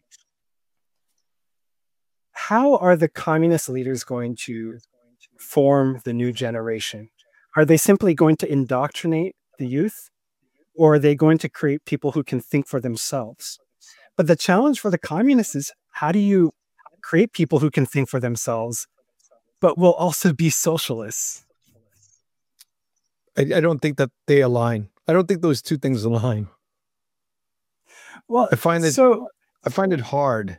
How are the communist leaders going to form the new generation? Are they simply going to indoctrinate the youth, or are they going to create people who can think for themselves? But the challenge for the communists is, how do you create people who can think for themselves, but will also be socialists? I, I don't think that they align. I don't think those two things align. Well, I find it so I find it hard.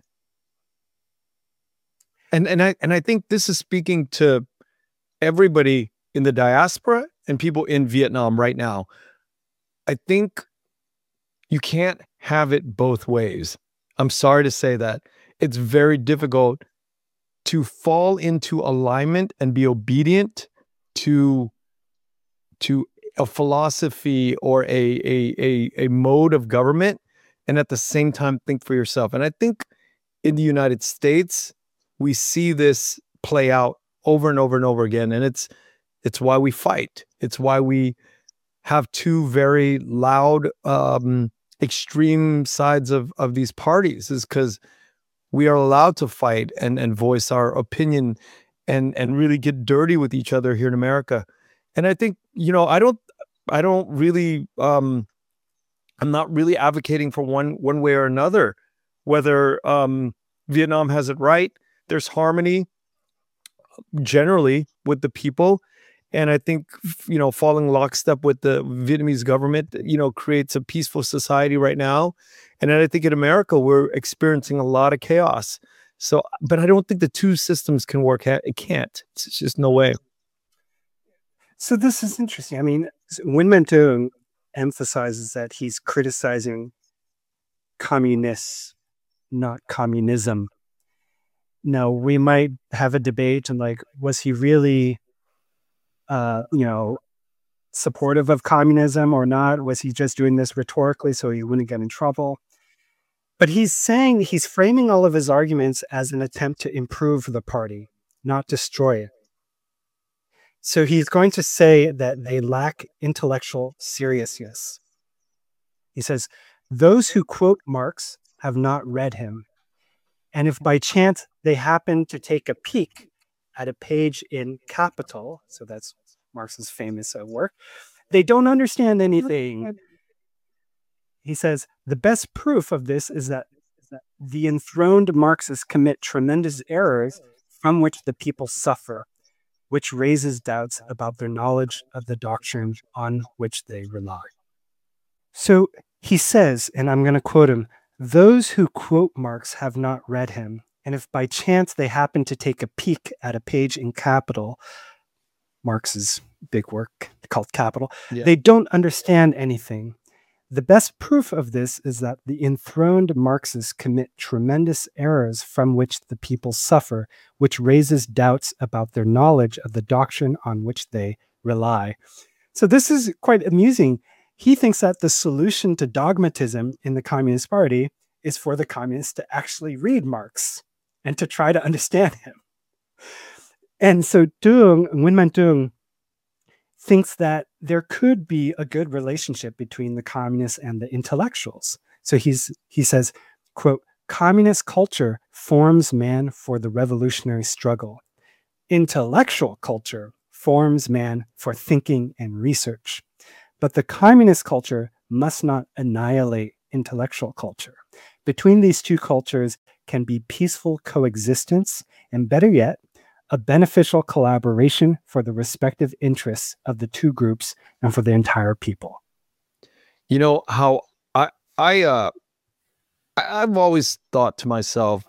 And and I and I think this is speaking to everybody in the diaspora and people in Vietnam right now. I think you can't have it both ways. I'm sorry to say that. It's very difficult to fall into alignment and be obedient to to a philosophy or a a a, a mode of government, and at the same time think for yourself. And I think in the United States, we see this play out over and over and over again. And it's it's why we fight. It's why we have two very loud, um, extreme sides of, of these parties, is because we are allowed to fight and, and voice our opinion and, and really get dirty with each other here in America. And I think, you know, I don't, I don't really, um, I'm not really advocating for one, one way or another, whether um, Vietnam has it right. There's harmony generally with the people. And I think, you know, falling lockstep with the Vietnamese government, you know, creates a peaceful society right now. And then I think in America, we're experiencing a lot of chaos. So, but I don't think the two systems can work. It can't. It's just no way. So this is interesting. I mean, Nguyen Minh Tuong emphasizes that he's criticizing communists, not communism. Now, we might have a debate on, like, was he really, uh, you know, supportive of communism or not? Was he just doing this rhetorically so he wouldn't get in trouble? But he's saying, he's framing all of his arguments as an attempt to improve the party, not destroy it. So he's going to say that they lack intellectual seriousness. He says, those who quote Marx have not read him. And if by chance they happen to take a peek at a page in Capital, so that's Marx's famous uh, work, they don't understand anything. He says, the best proof of this is that the enthroned Marxists commit tremendous errors from which the people suffer, which raises doubts about their knowledge of the doctrine on which they rely. So he says, and I'm going to quote him, those who quote Marx have not read him, and if by chance they happen to take a peek at a page in Capital, Marx's big work called Capital, Yeah. they don't understand anything. The best proof of this is that the enthroned Marxists commit tremendous errors from which the people suffer, which raises doubts about their knowledge of the doctrine on which they rely. So this is quite amusing. He thinks that the solution to dogmatism in the Communist Party is for the communists to actually read Marx and to try to understand him. And so Dung, Nguyen Dung, thinks that there could be a good relationship between the communists and the intellectuals. So he's he says, quote, communist culture forms man for the revolutionary struggle. Intellectual culture forms man for thinking and research. But the communist culture must not annihilate intellectual culture. Between these two cultures can be peaceful coexistence, and better yet, a beneficial collaboration for the respective interests of the two groups and for the entire people. You know how I I uh I- I've always thought to myself,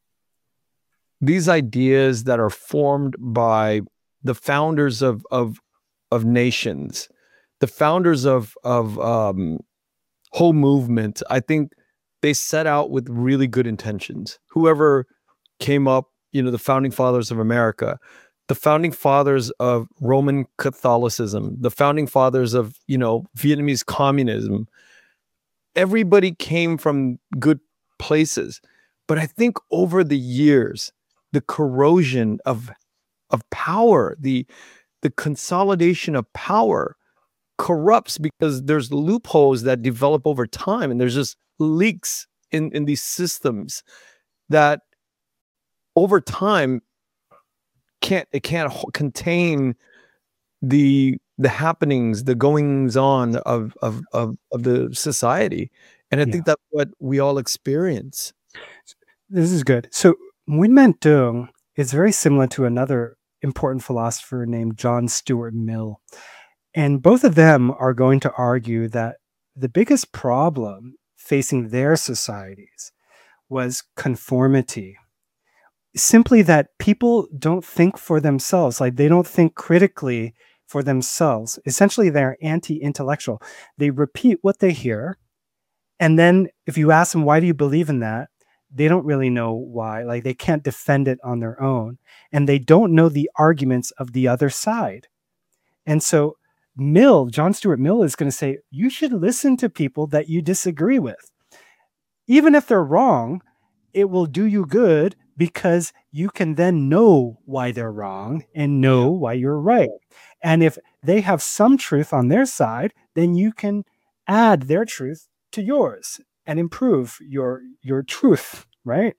these ideas that are formed by the founders of of of nations, the founders of of um, whole movement, I think they set out with really good intentions. Whoever came up, you know, the founding fathers of America, the founding fathers of Roman Catholicism, the founding fathers of, you know, Vietnamese communism, everybody came from good places. But I think over the years, the corrosion of of power, the the consolidation of power corrupts because there's loopholes that develop over time, and there's just leaks in, in these systems that over time can't it can't ho- contain the the happenings, the goings on of of of, of the society. And I Yeah. think that's what we all experience. This is good. So Nguyen Dung is very similar to another important philosopher named John Stuart Mill. And both of them are going to argue that the biggest problem facing their societies was conformity. Simply that people don't think for themselves, like they don't think critically for themselves. Essentially, they're anti-intellectual. They repeat what they hear. And then if you ask them, why do you believe in that? They don't really know why. Like they can't defend it on their own. And they don't know the arguments of the other side. And so Mill, John Stuart Mill is going to say, you should listen to people that you disagree with. Even if they're wrong, it will do you good because you can then know why they're wrong and know why you're right. And if they have some truth on their side, then you can add their truth to yours and improve your, your truth, right?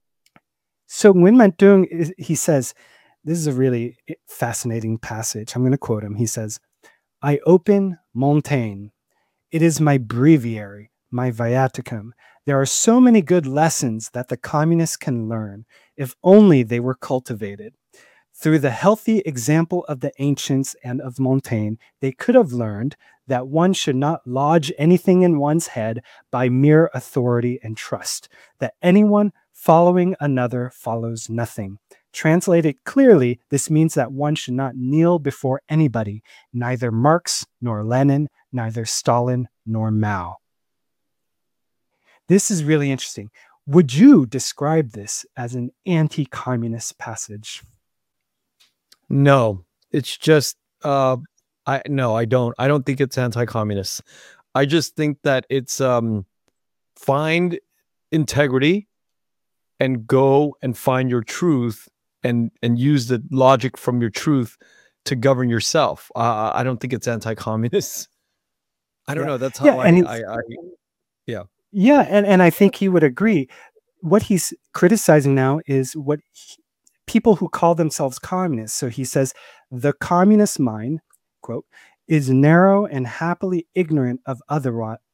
So Nguyen Dung, is- he says, this is a really fascinating passage. I'm going to quote him. He says, I open Montaigne. It is my breviary, my viaticum. There are so many good lessons that the communists can learn if only they were cultivated. Through the healthy example of the ancients and of Montaigne, they could have learned that one should not lodge anything in one's head by mere authority and trust, that anyone following another follows nothing. Translated clearly, this means that one should not kneel before anybody, neither Marx nor Lenin, neither Stalin nor Mao. This is really interesting. Would you describe this as an anti-communist passage? No, it's just uh I no, I don't. I don't think it's anti-communist. I just think that it's um find integrity and go and find your truth and and use the logic from your truth to govern yourself. Uh, I don't think it's anti-communist. I don't Yeah. know. That's how Yeah, I, and I, it's- I yeah. Yeah, and, and I think he would agree. What he's criticizing now is what he- people who call themselves communists. So he says, the communist mind, quote, is narrow and happily ignorant of other,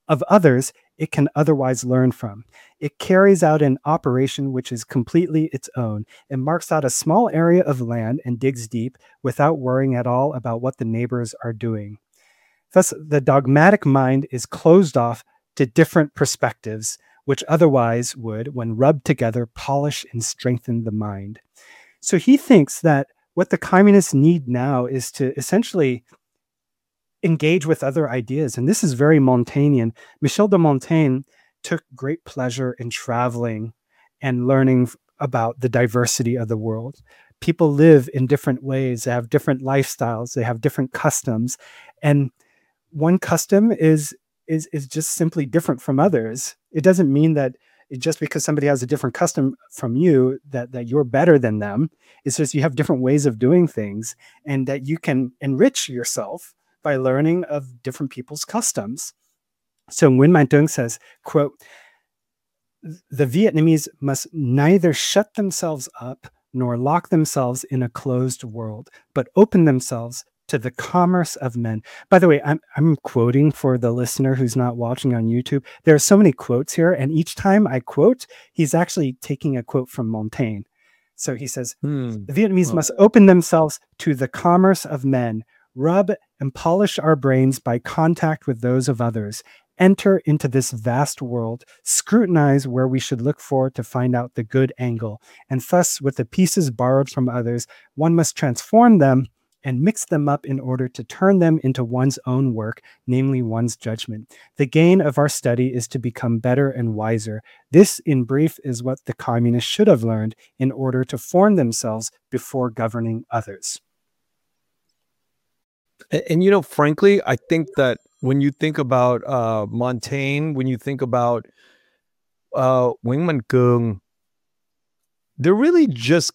of others it can otherwise learn from. It carries out an operation which is completely its own. It marks out a small area of land and digs deep without worrying at all about what the neighbors are doing. Thus, the dogmatic mind is closed off to different perspectives, which otherwise would, when rubbed together, polish and strengthen the mind. So he thinks that what the communists need now is to essentially engage with other ideas. And this is very Montaignian. Michel de Montaigne took great pleasure in traveling and learning about the diversity of the world. People live in different ways, they have different lifestyles, they have different customs. And one custom is, is, is just simply different from others. It doesn't mean that it, just because somebody has a different custom from you, that, that you're better than them. It's just you have different ways of doing things, and that you can enrich yourself by learning of different people's customs. So Nguyen Mai Tuong says, quote, "The Vietnamese must neither shut themselves up nor lock themselves in a closed world, but open themselves to the commerce of men." By the way, I'm, I'm quoting for the listener who's not watching on YouTube. There are so many quotes here, and each time I quote, he's actually taking a quote from Montaigne. So he says, Hmm. "The Vietnamese Oh. must open themselves to the commerce of men, rub and polish our brains by contact with those of others, enter into this vast world, scrutinize where we should look for to find out the good angle, and thus with the pieces borrowed from others, one must transform them and mix them up in order to turn them into one's own work, namely one's judgment. The gain of our study is to become better and wiser. This, in brief, is what the communists should have learned in order to form themselves before governing others." And, and you know, frankly, I think that when you think about uh, Montaigne, when you think about uh, Nguyen Mai Tuong, they're really just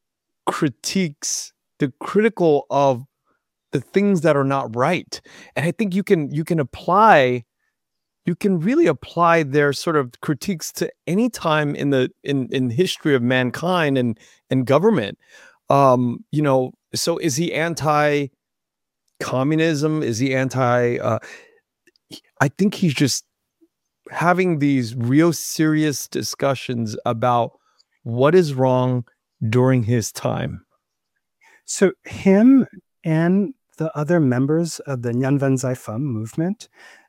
critiques, the critical of the things that are not right. And I think you can you can apply, you can really apply their sort of critiques to any time in the in in history of mankind and and government. Um, you know, so is he anti communism? Is he anti? Uh, I think he's just having these real serious discussions about what is wrong during his time. So him and the other members of the Nhân Văn Giải Phóng movement,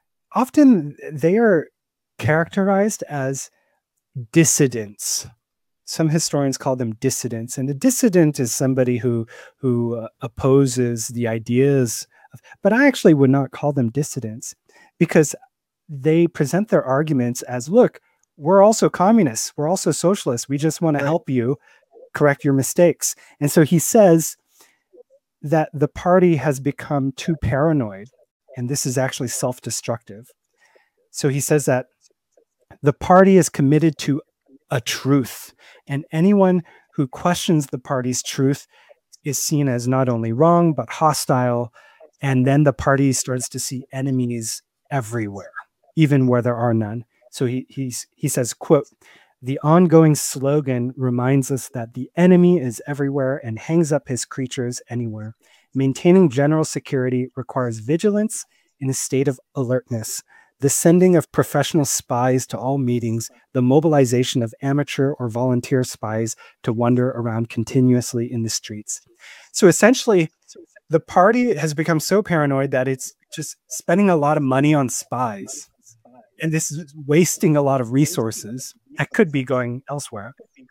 often they are characterized as dissidents. Some historians call them dissidents, and a dissident is somebody who who uh, opposes the ideas of, but I actually would not call them dissidents, because they present their arguments as, look, we're also communists, we're also socialists, we just want to help you correct your mistakes. And so he says that the party has become too paranoid, and this is actually self-destructive. So he says that the party is committed to a truth, and anyone who questions the party's truth is seen as not only wrong, but hostile. And then the party starts to see enemies everywhere, even where there are none. So he, he's, he says, quote, "The ongoing slogan reminds us that the enemy is everywhere and hangs up his creatures anywhere. Maintaining general security requires vigilance in a state of alertness, the sending of professional spies to all meetings, the mobilization of amateur or volunteer spies to wander around continuously in the streets." So essentially, the party has become so paranoid that it's just spending a lot of money on spies. And this is wasting a lot of resources that could be going elsewhere.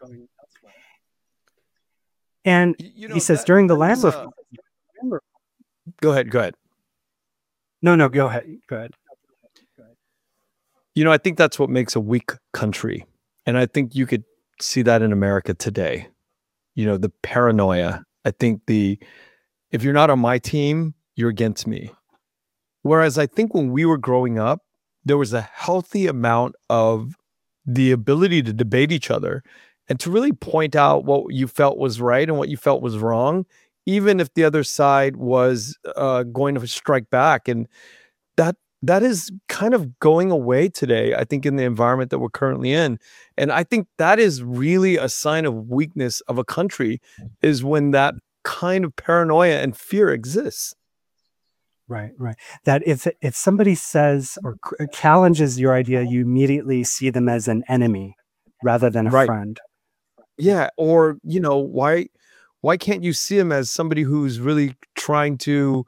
And You know, he says that during the brings, land uh, reform. Go ahead, go ahead. No, no, go ahead. Go ahead. You know, I think that's what makes a weak country. And I think you could see that in America today. You know, the paranoia. I think the, if you're not on my team, you're against me. Whereas I think when we were growing up, there was a healthy amount of the ability to debate each other and to really point out what you felt was right and what you felt was wrong, even if the other side was uh, going to strike back. And that that is kind of going away today, I think, in the environment that we're currently in. And I think that is really a sign of weakness of a country, is when that kind of paranoia and fear exists. Right, right. That if if somebody says or c- challenges your idea, you immediately see them as an enemy rather than a Right. friend. Yeah. Or, you know, why why can't you see him as somebody who's really trying to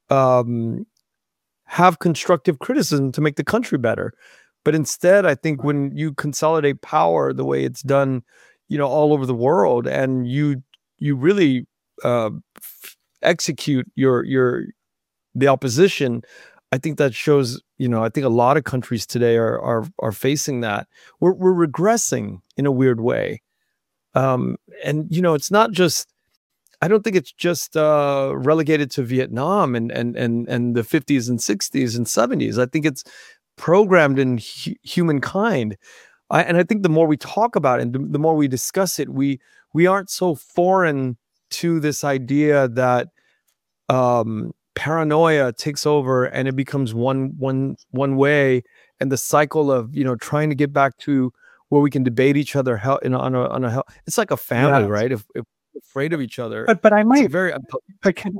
um have constructive criticism to make the country better? But instead, I think Right. when you consolidate power the way it's done, you know, all over the world, and you you really uh, f- execute your your the opposition, I think that shows, you know, I think a lot of countries today are are are facing that. We're we're regressing in a weird way. Um, and you know, it's not just I don't think it's just uh, relegated to Vietnam and and and and the fifties and sixties and seventies. I think it's programmed in hu- humankind. I, and I think the more we talk about it, and the, the more we discuss it, we we aren't so foreign to this idea that um, paranoia takes over and it becomes one one one way, and the cycle of, you know, trying to get back to where we can debate each other hel- in, a- on a on a hel- it's like a family, Yeah. right? If, if we're afraid of each other, But but I it's a might very but can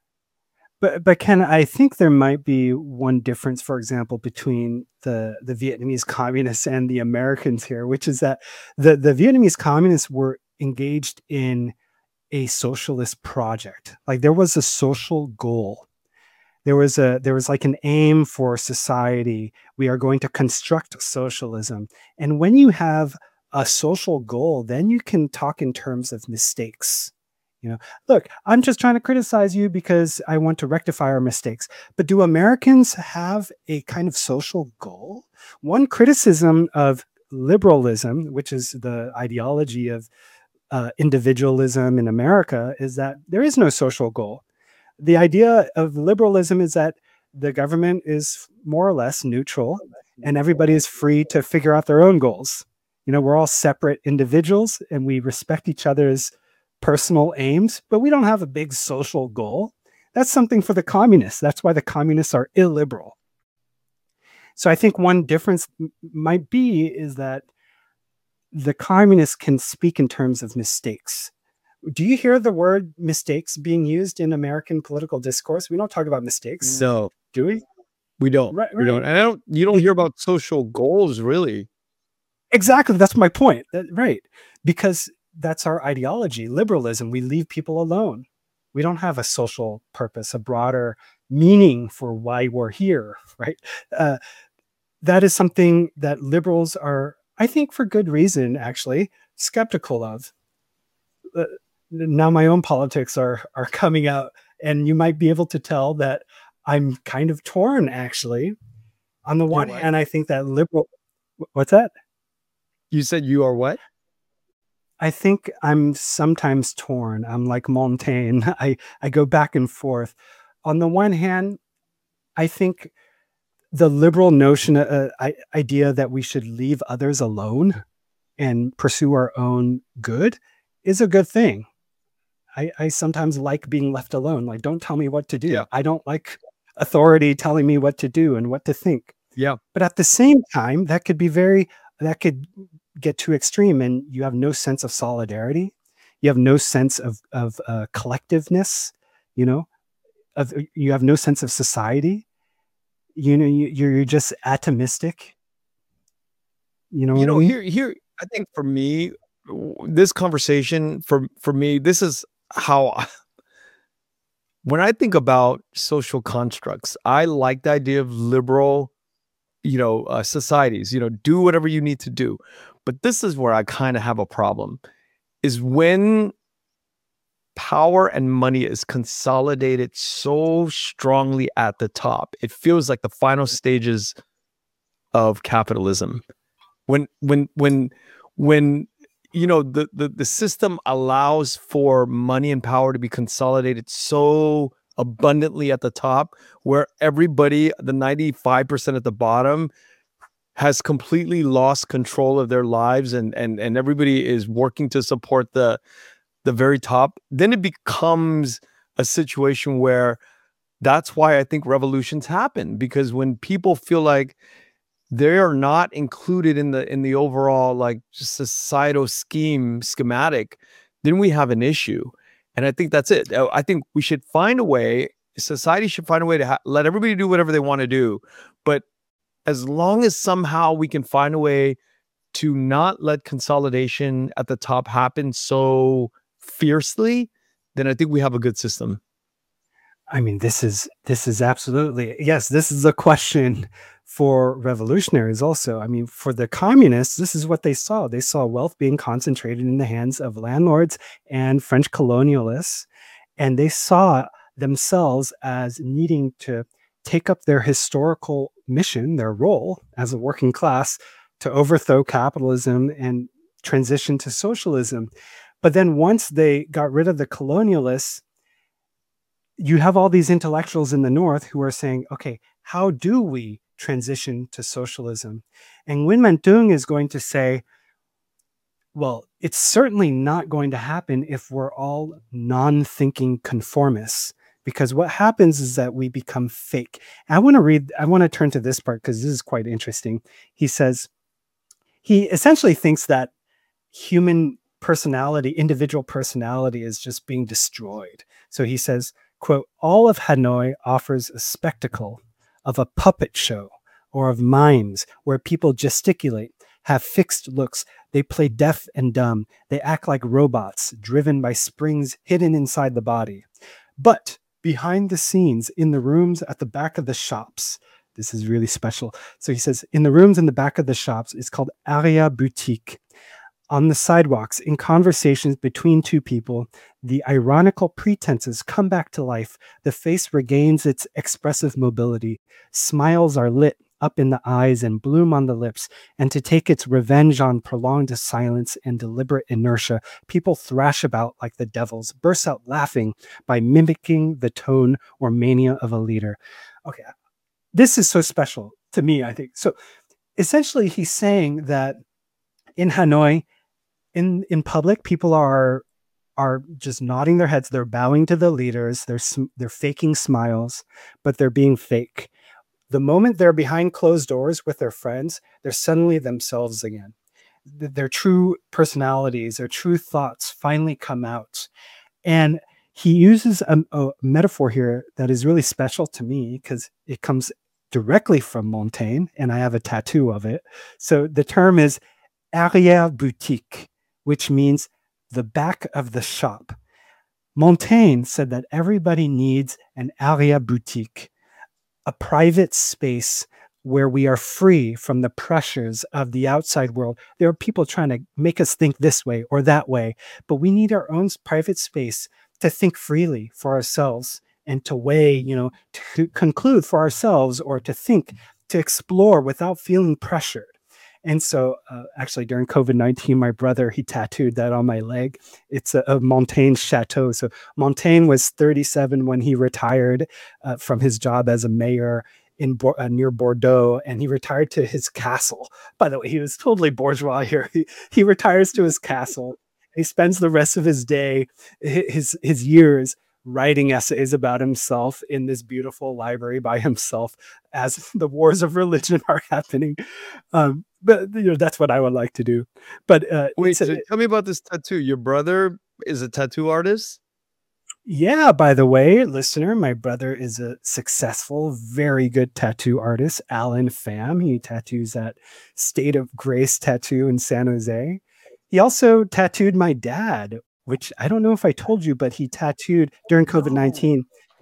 but but Ken, I think there might be one difference, for example, between the the Vietnamese communists and the Americans here, which is that the the Vietnamese communists were engaged in a socialist project. Like there was a social goal. There was a there was like an aim for society. We are going to construct socialism. And when you have a social goal, then you can talk in terms of mistakes. You know, look, I'm just trying to criticize you because I want to rectify our mistakes. But do Americans have a kind of social goal? One criticism of liberalism, which is the ideology of uh, individualism in America, is that there is no social goal. The idea of liberalism is that the government is more or less neutral and everybody is free to figure out their own goals. You know, we're all separate individuals and we respect each other's personal aims, but we don't have a big social goal. That's something for the communists. That's why the communists are illiberal. So I think one difference m- might be is that the communists can speak in terms of mistakes. Do you hear the word mistakes being used in American political discourse? We don't talk about mistakes, no, do we? we don't. Right, We don't. right. And I don't. You don't hear about social goals, really. Exactly. That's my point. That, right. Because that's our ideology, liberalism. We leave people alone. We don't have a social purpose, a broader meaning for why we're here, right? Uh, that is something that liberals are, I think, for good reason, actually, skeptical of. Uh, now my own politics are are coming out, and you might be able to tell that I'm kind of torn, actually. On the You're one what? hand, I think that liberal what's that? You said you are what? I think I'm sometimes torn. I'm like Montaigne. I I go back and forth. On the one hand, I think the liberal notion uh, I, idea that we should leave others alone and pursue our own good is a good thing. I, I sometimes like being left alone. Like, don't tell me what to do. Yeah. I don't like authority telling me what to do and what to think. Yeah. But at the same time, that could be very, that could get too extreme and you have no sense of solidarity. You have no sense of, of uh, collectiveness, you know, of, you have no sense of society. You know, you, you're, you're just atomistic. You know You what I know, mean? here, here. I think for me, w- this conversation for for me, this is how. I- When I think about social constructs, I like the idea of liberal, you know, uh, societies. You know, do whatever you need to do. But this is where I kind of have a problem: is when power and money is consolidated so strongly at the top. It feels like the final stages of capitalism. When when when when you know the, the the system allows for money and power to be consolidated so abundantly at the top, where everybody, the ninety-five percent at the bottom, has completely lost control of their lives, and and and everybody is working to support the the very top, then it becomes a situation where that's why I think revolutions happen, because when people feel like they are not included in the in the overall like societal scheme schematic, then we have an issue. And I think that's it. Uh, I think we should find a way society should find a way to ha- let everybody do whatever they want to do. But as long as somehow we can find a way to not let consolidation at the top happen so fiercely, then I think we have a good system. I mean, this is this is absolutely, yes, this is a question for revolutionaries also. I mean, for the communists, this is what they saw. They saw wealth being concentrated in the hands of landlords and French colonialists, and they saw themselves as needing to take up their historical mission, their role as a working class, to overthrow capitalism and transition to socialism. But then once they got rid of the colonialists, you have all these intellectuals in the North who are saying, okay, how do we transition to socialism? And Nguyen Minh Tuong is going to say, well, it's certainly not going to happen if we're all non-thinking conformists, because what happens is that we become fake. I want to read, I want to turn to this part because this is quite interesting. He says, he essentially thinks that human personality, individual personality is just being destroyed. So he says, quote, all of Hanoi offers a spectacle of a puppet show or of mimes where people gesticulate, have fixed looks. They play deaf and dumb. They act like robots driven by springs hidden inside the body. But behind the scenes, in the rooms at the back of the shops, this is really special. So he says, in the rooms in the back of the shops, it's called Aria Boutique. On the sidewalks, in conversations between two people, the ironical pretenses come back to life. The face regains its expressive mobility. Smiles are lit up in the eyes and bloom on the lips. And to take its revenge on prolonged silence and deliberate inertia, people thrash about like the devils, burst out laughing by mimicking the tone or mania of a leader. Okay, this is so special to me, I think. So essentially, he's saying that in Hanoi, in, in public, people are are just nodding their heads. They're bowing to the leaders. They're they're faking smiles, but they're being fake. The moment they're behind closed doors with their friends, they're suddenly themselves again. Their true personalities, their true thoughts finally come out. And he uses a, a metaphor here that is really special to me because it comes directly from Montaigne, and I have a tattoo of it. So the term is arrière-boutique, which means the back of the shop. Montaigne said that everybody needs an arrière-boutique, a private space where we are free from the pressures of the outside world. There are people trying to make us think this way or that way, but we need our own private space to think freely for ourselves and to weigh, you know, to conclude for ourselves or to think, to explore without feeling pressured. And so uh, actually during COVID nineteen, my brother, he tattooed that on my leg. It's a, a Montaigne chateau. So Montaigne was thirty-seven when he retired uh, from his job as a mayor in uh, near Bordeaux, and he retired to his castle. By the way, he was totally bourgeois here. He, he retires to his castle. He spends the rest of his day, his his years, writing essays about himself in this beautiful library by himself as the wars of religion are happening. Um, but you know, that's what I would like to do. But uh, wait, so tell me about this tattoo. Your brother is a tattoo artist? Yeah, by the way, listener, my brother is a successful, very good tattoo artist, Alan Pham. He tattoos at State of Grace Tattoo in San Jose. He also tattooed my dad, which I don't know if I told you, but he tattooed during COVID nineteen.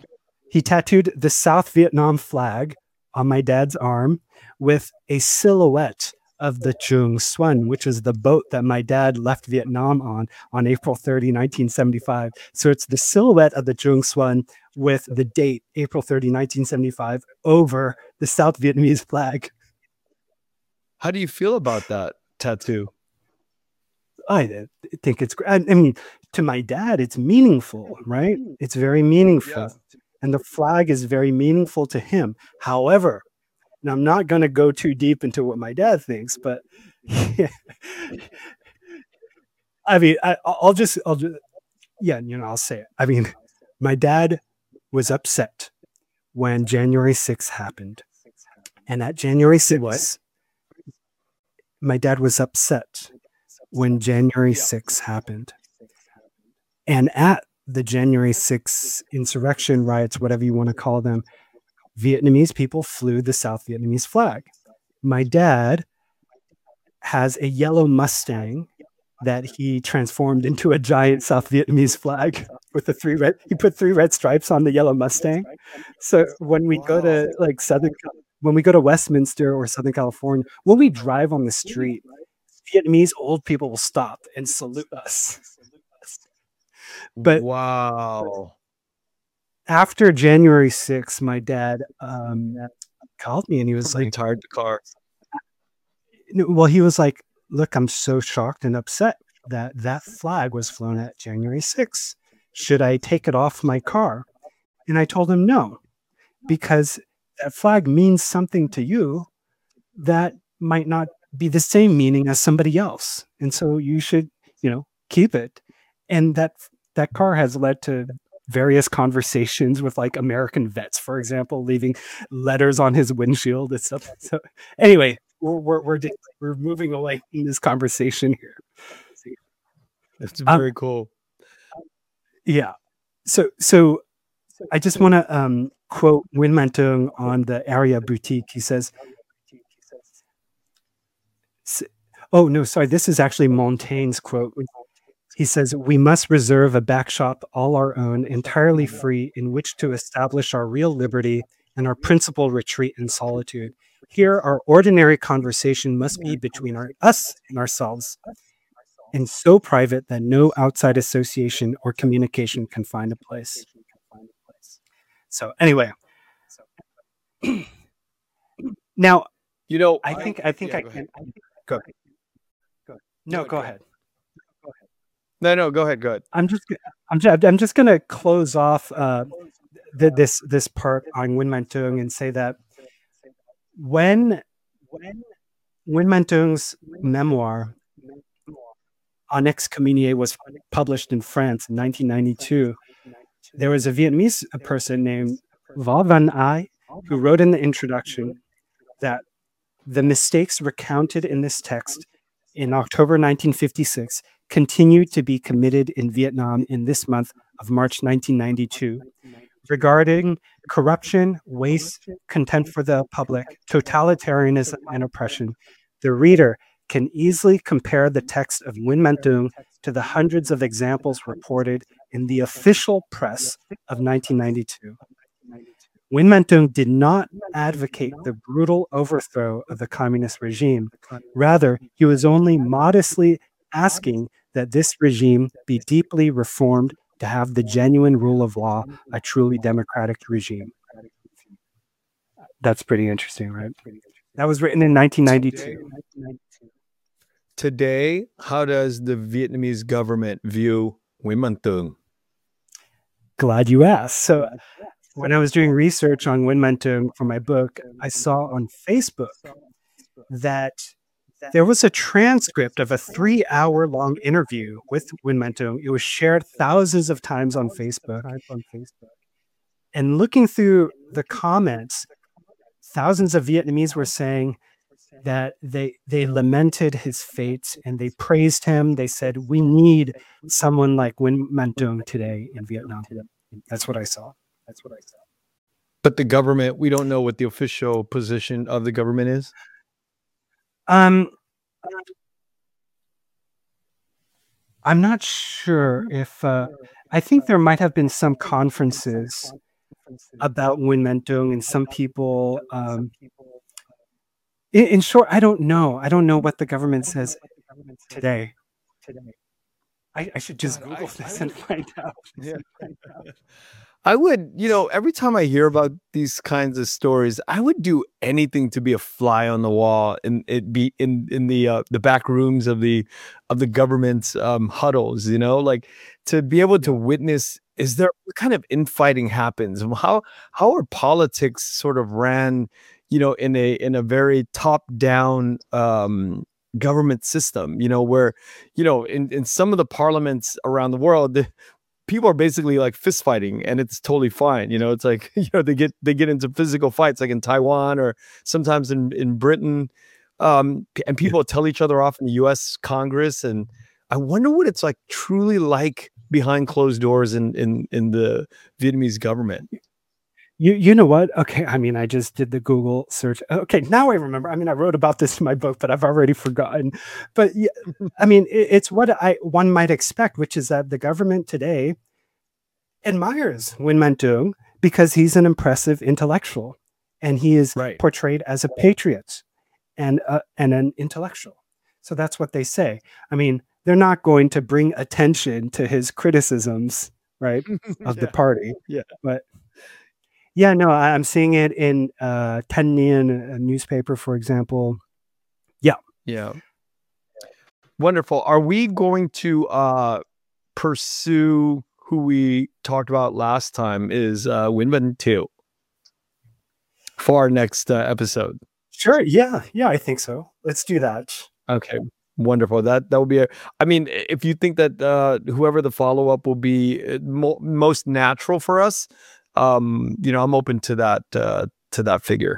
He tattooed the South Vietnam flag on my dad's arm with a silhouette of the Trung Xuan, which is the boat that my dad left Vietnam on, on April thirtieth, nineteen seventy-five. So it's the silhouette of the Trung Xuan with the date, April thirtieth, nineteen seventy-five, over the South Vietnamese flag. How do you feel about that tattoo? I think it's great. I mean, to my dad, it's meaningful, right? It's very meaningful. Yeah. And the flag is very meaningful to him. However, and I'm not going to go too deep into what my dad thinks, but yeah. I mean, I, I'll just, I'll just, yeah, you know, I'll say it. I mean, my dad was upset when January sixth happened. And at January sixth, what? My dad was upset when January sixth happened. And at the January sixth insurrection riots, whatever you want to call them, Vietnamese people flew the South Vietnamese flag. My dad has a yellow Mustang that he transformed into a giant South Vietnamese flag with the three red. He put three red stripes on the yellow Mustang. So when we go to like Southern, when we go to Westminster or Southern California, when we drive on the street, Vietnamese old people will stop and salute us. But wow. After January sixth, my dad um, called me and he was like, "Retired the car." Well, he was like, "Look, I'm so shocked and upset that that flag was flown at January sixth. Should I take it off my car?" And I told him no, because that flag means something to you that might not be the same meaning as somebody else. And so you should, you know, keep it. And that that car has led to various conversations with like American vets, for example, leaving letters on his windshield and stuff. So anyway, we're we're we're, we're moving away in this conversation here. It's very um, cool. Yeah. So so I just want to um, quote Nguyen Van Thuong on the Area Boutique. He says, oh no, sorry, this is actually Montaigne's quote. He says, "We must reserve a backshop all our own, entirely free, in which to establish our real liberty and our principal retreat in solitude. Here, our ordinary conversation must be between our, us and ourselves, and so private that no outside association or communication can find a place." So anyway, now, you know, I think I think yeah, I go can ahead. go. go. No, No, go go ahead. No, no, go ahead, go ahead. I'm just I'm just, I'm just going to close off uh, the, this this part on Nguyen Van Thuong and say that when when Nguyen Van Thuong's memoir En Excommunié was published in France in nineteen ninety-two, there was a Vietnamese person named Vo Van Ai who wrote in the introduction that the mistakes recounted in this text in October nineteen fifty-six continued to be committed in Vietnam in this month of March nineteen ninety-two regarding corruption, waste, contempt for the public, totalitarianism, and oppression. The reader can easily compare the text of Nguyen Van Thuong to the hundreds of examples reported in the official press of nineteen ninety-two. Nguyen Van Thuong did not advocate the brutal overthrow of the communist regime. Rather, he was only modestly asking that this regime be deeply reformed to have the genuine rule of law, a truly democratic regime. That's pretty interesting, right? That was written in nineteen ninety-two. Today, how does the Vietnamese government view Nguyen Van Thuong? Glad you asked. So when I was doing research on Nguyen Van Thuong for my book, I saw on Facebook that there was a transcript of a three-hour-long interview with Nguyen Van Thuong. It was shared thousands of times on Facebook. And looking through the comments, thousands of Vietnamese were saying that they they lamented his fate and they praised him. They said, "We need someone like Nguyen Van Thuong today in Vietnam." That's what I saw. That's what I saw. But the government, we don't know what the official position of the government is? Um, I'm not sure if, uh, I think there might have been some conferences about Nguyen Van Thuong and some people, um, in, in short, I don't know. I don't know what the government says today. I, I should just Google this and find out. Yeah. I would, you know, every time I hear about these kinds of stories, I would do anything to be a fly on the wall and it be in in the uh, the back rooms of the of the government's um, huddles. You know, like to be able to witness. Is there what kind of infighting happens? How how are politics sort of ran, you know, in a in a very top down um, government system? You know, where you know in in some of the parliaments around the world. The, people are basically like fist fighting and it's totally fine. You know, it's like, you know, they get, they get into physical fights like in Taiwan or sometimes in, in Britain. Um, and people tell each other off in the U S Congress. And I wonder what it's like truly like behind closed doors in in in the Vietnamese government. You you know what? Okay, I mean, I just did the Google search. Okay, now I remember. I mean, I wrote about this in my book, but I've already forgotten. But yeah, I mean, it, it's what I one might expect, which is that the government today admires Nguyen Minh Tuong because he's an impressive intellectual, and he is Right. portrayed as a patriot and uh, and an intellectual. So that's what they say. I mean, they're not going to bring attention to his criticisms, right, of the Yeah. party. Yeah. But yeah, no, I- I'm seeing it in uh, Thanh Niên, a newspaper, for example. Yeah. Wonderful. Are we going to uh, pursue who we talked about last time is uh, Nguyen Minh Tuong for our next uh, episode? Sure. Yeah. Yeah, I think so. Let's do that. Okay. Wonderful. That that will be a, I mean, if you think that uh, whoever the follow-up will be uh, mo- most natural for us, um, you know, I'm open to that uh, to that figure.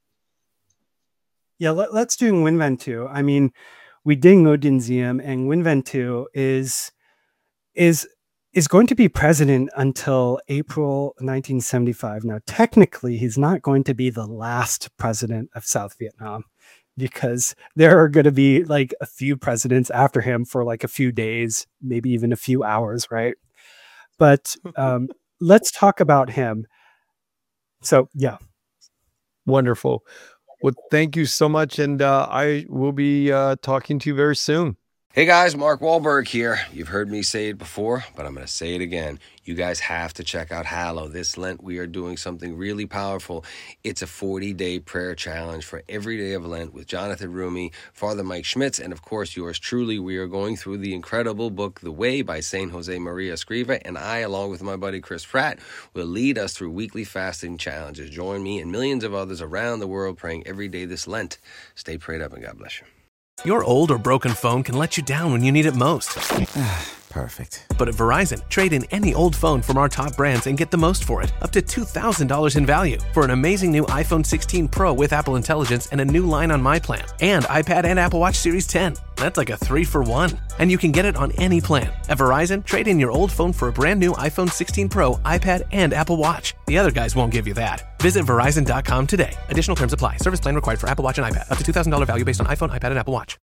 Yeah, let, let's do Nguyen Van Tu. I mean, we did Ngo Dinh Diem, and Nguyen Van Tu is is is going to be president until April nineteen seventy-five. Now, technically, he's not going to be the last president of South Vietnam, because there are going to be like a few presidents after him for like a few days, maybe even a few hours, right? But um, let's talk about him. So, yeah. Wonderful. Well, thank you so much, and uh, I will be uh, talking to you very soon. Hey guys, Mark Wahlberg here. You've heard me say it before, but I'm going to say it again. You guys have to check out Hallow. This Lent, we are doing something really powerful. It's a forty-day prayer challenge for every day of Lent with Jonathan Rumi, Father Mike Schmitz, and of course yours truly. We are going through the incredible book, The Way by Saint Jose Maria Escriva, and I, along with my buddy Chris Pratt, will lead us through weekly fasting challenges. Join me and millions of others around the world praying every day this Lent. Stay prayed up and God bless you. Your old or broken phone can let you down when you need it most. Perfect. But at Verizon, trade in any old phone from our top brands and get the most for it, up to two thousand dollars in value. For an amazing new iPhone sixteen Pro with Apple Intelligence and a new line on My Plan. And iPad and Apple Watch Series ten. That's like a three for one. And you can get it on any plan. At Verizon, trade in your old phone for a brand new iPhone sixteen Pro, iPad, and Apple Watch. The other guys won't give you that. Visit Verizon dot com today. Additional terms apply. Service plan required for Apple Watch and iPad. Up to two thousand dollars value based on iPhone, iPad, and Apple Watch.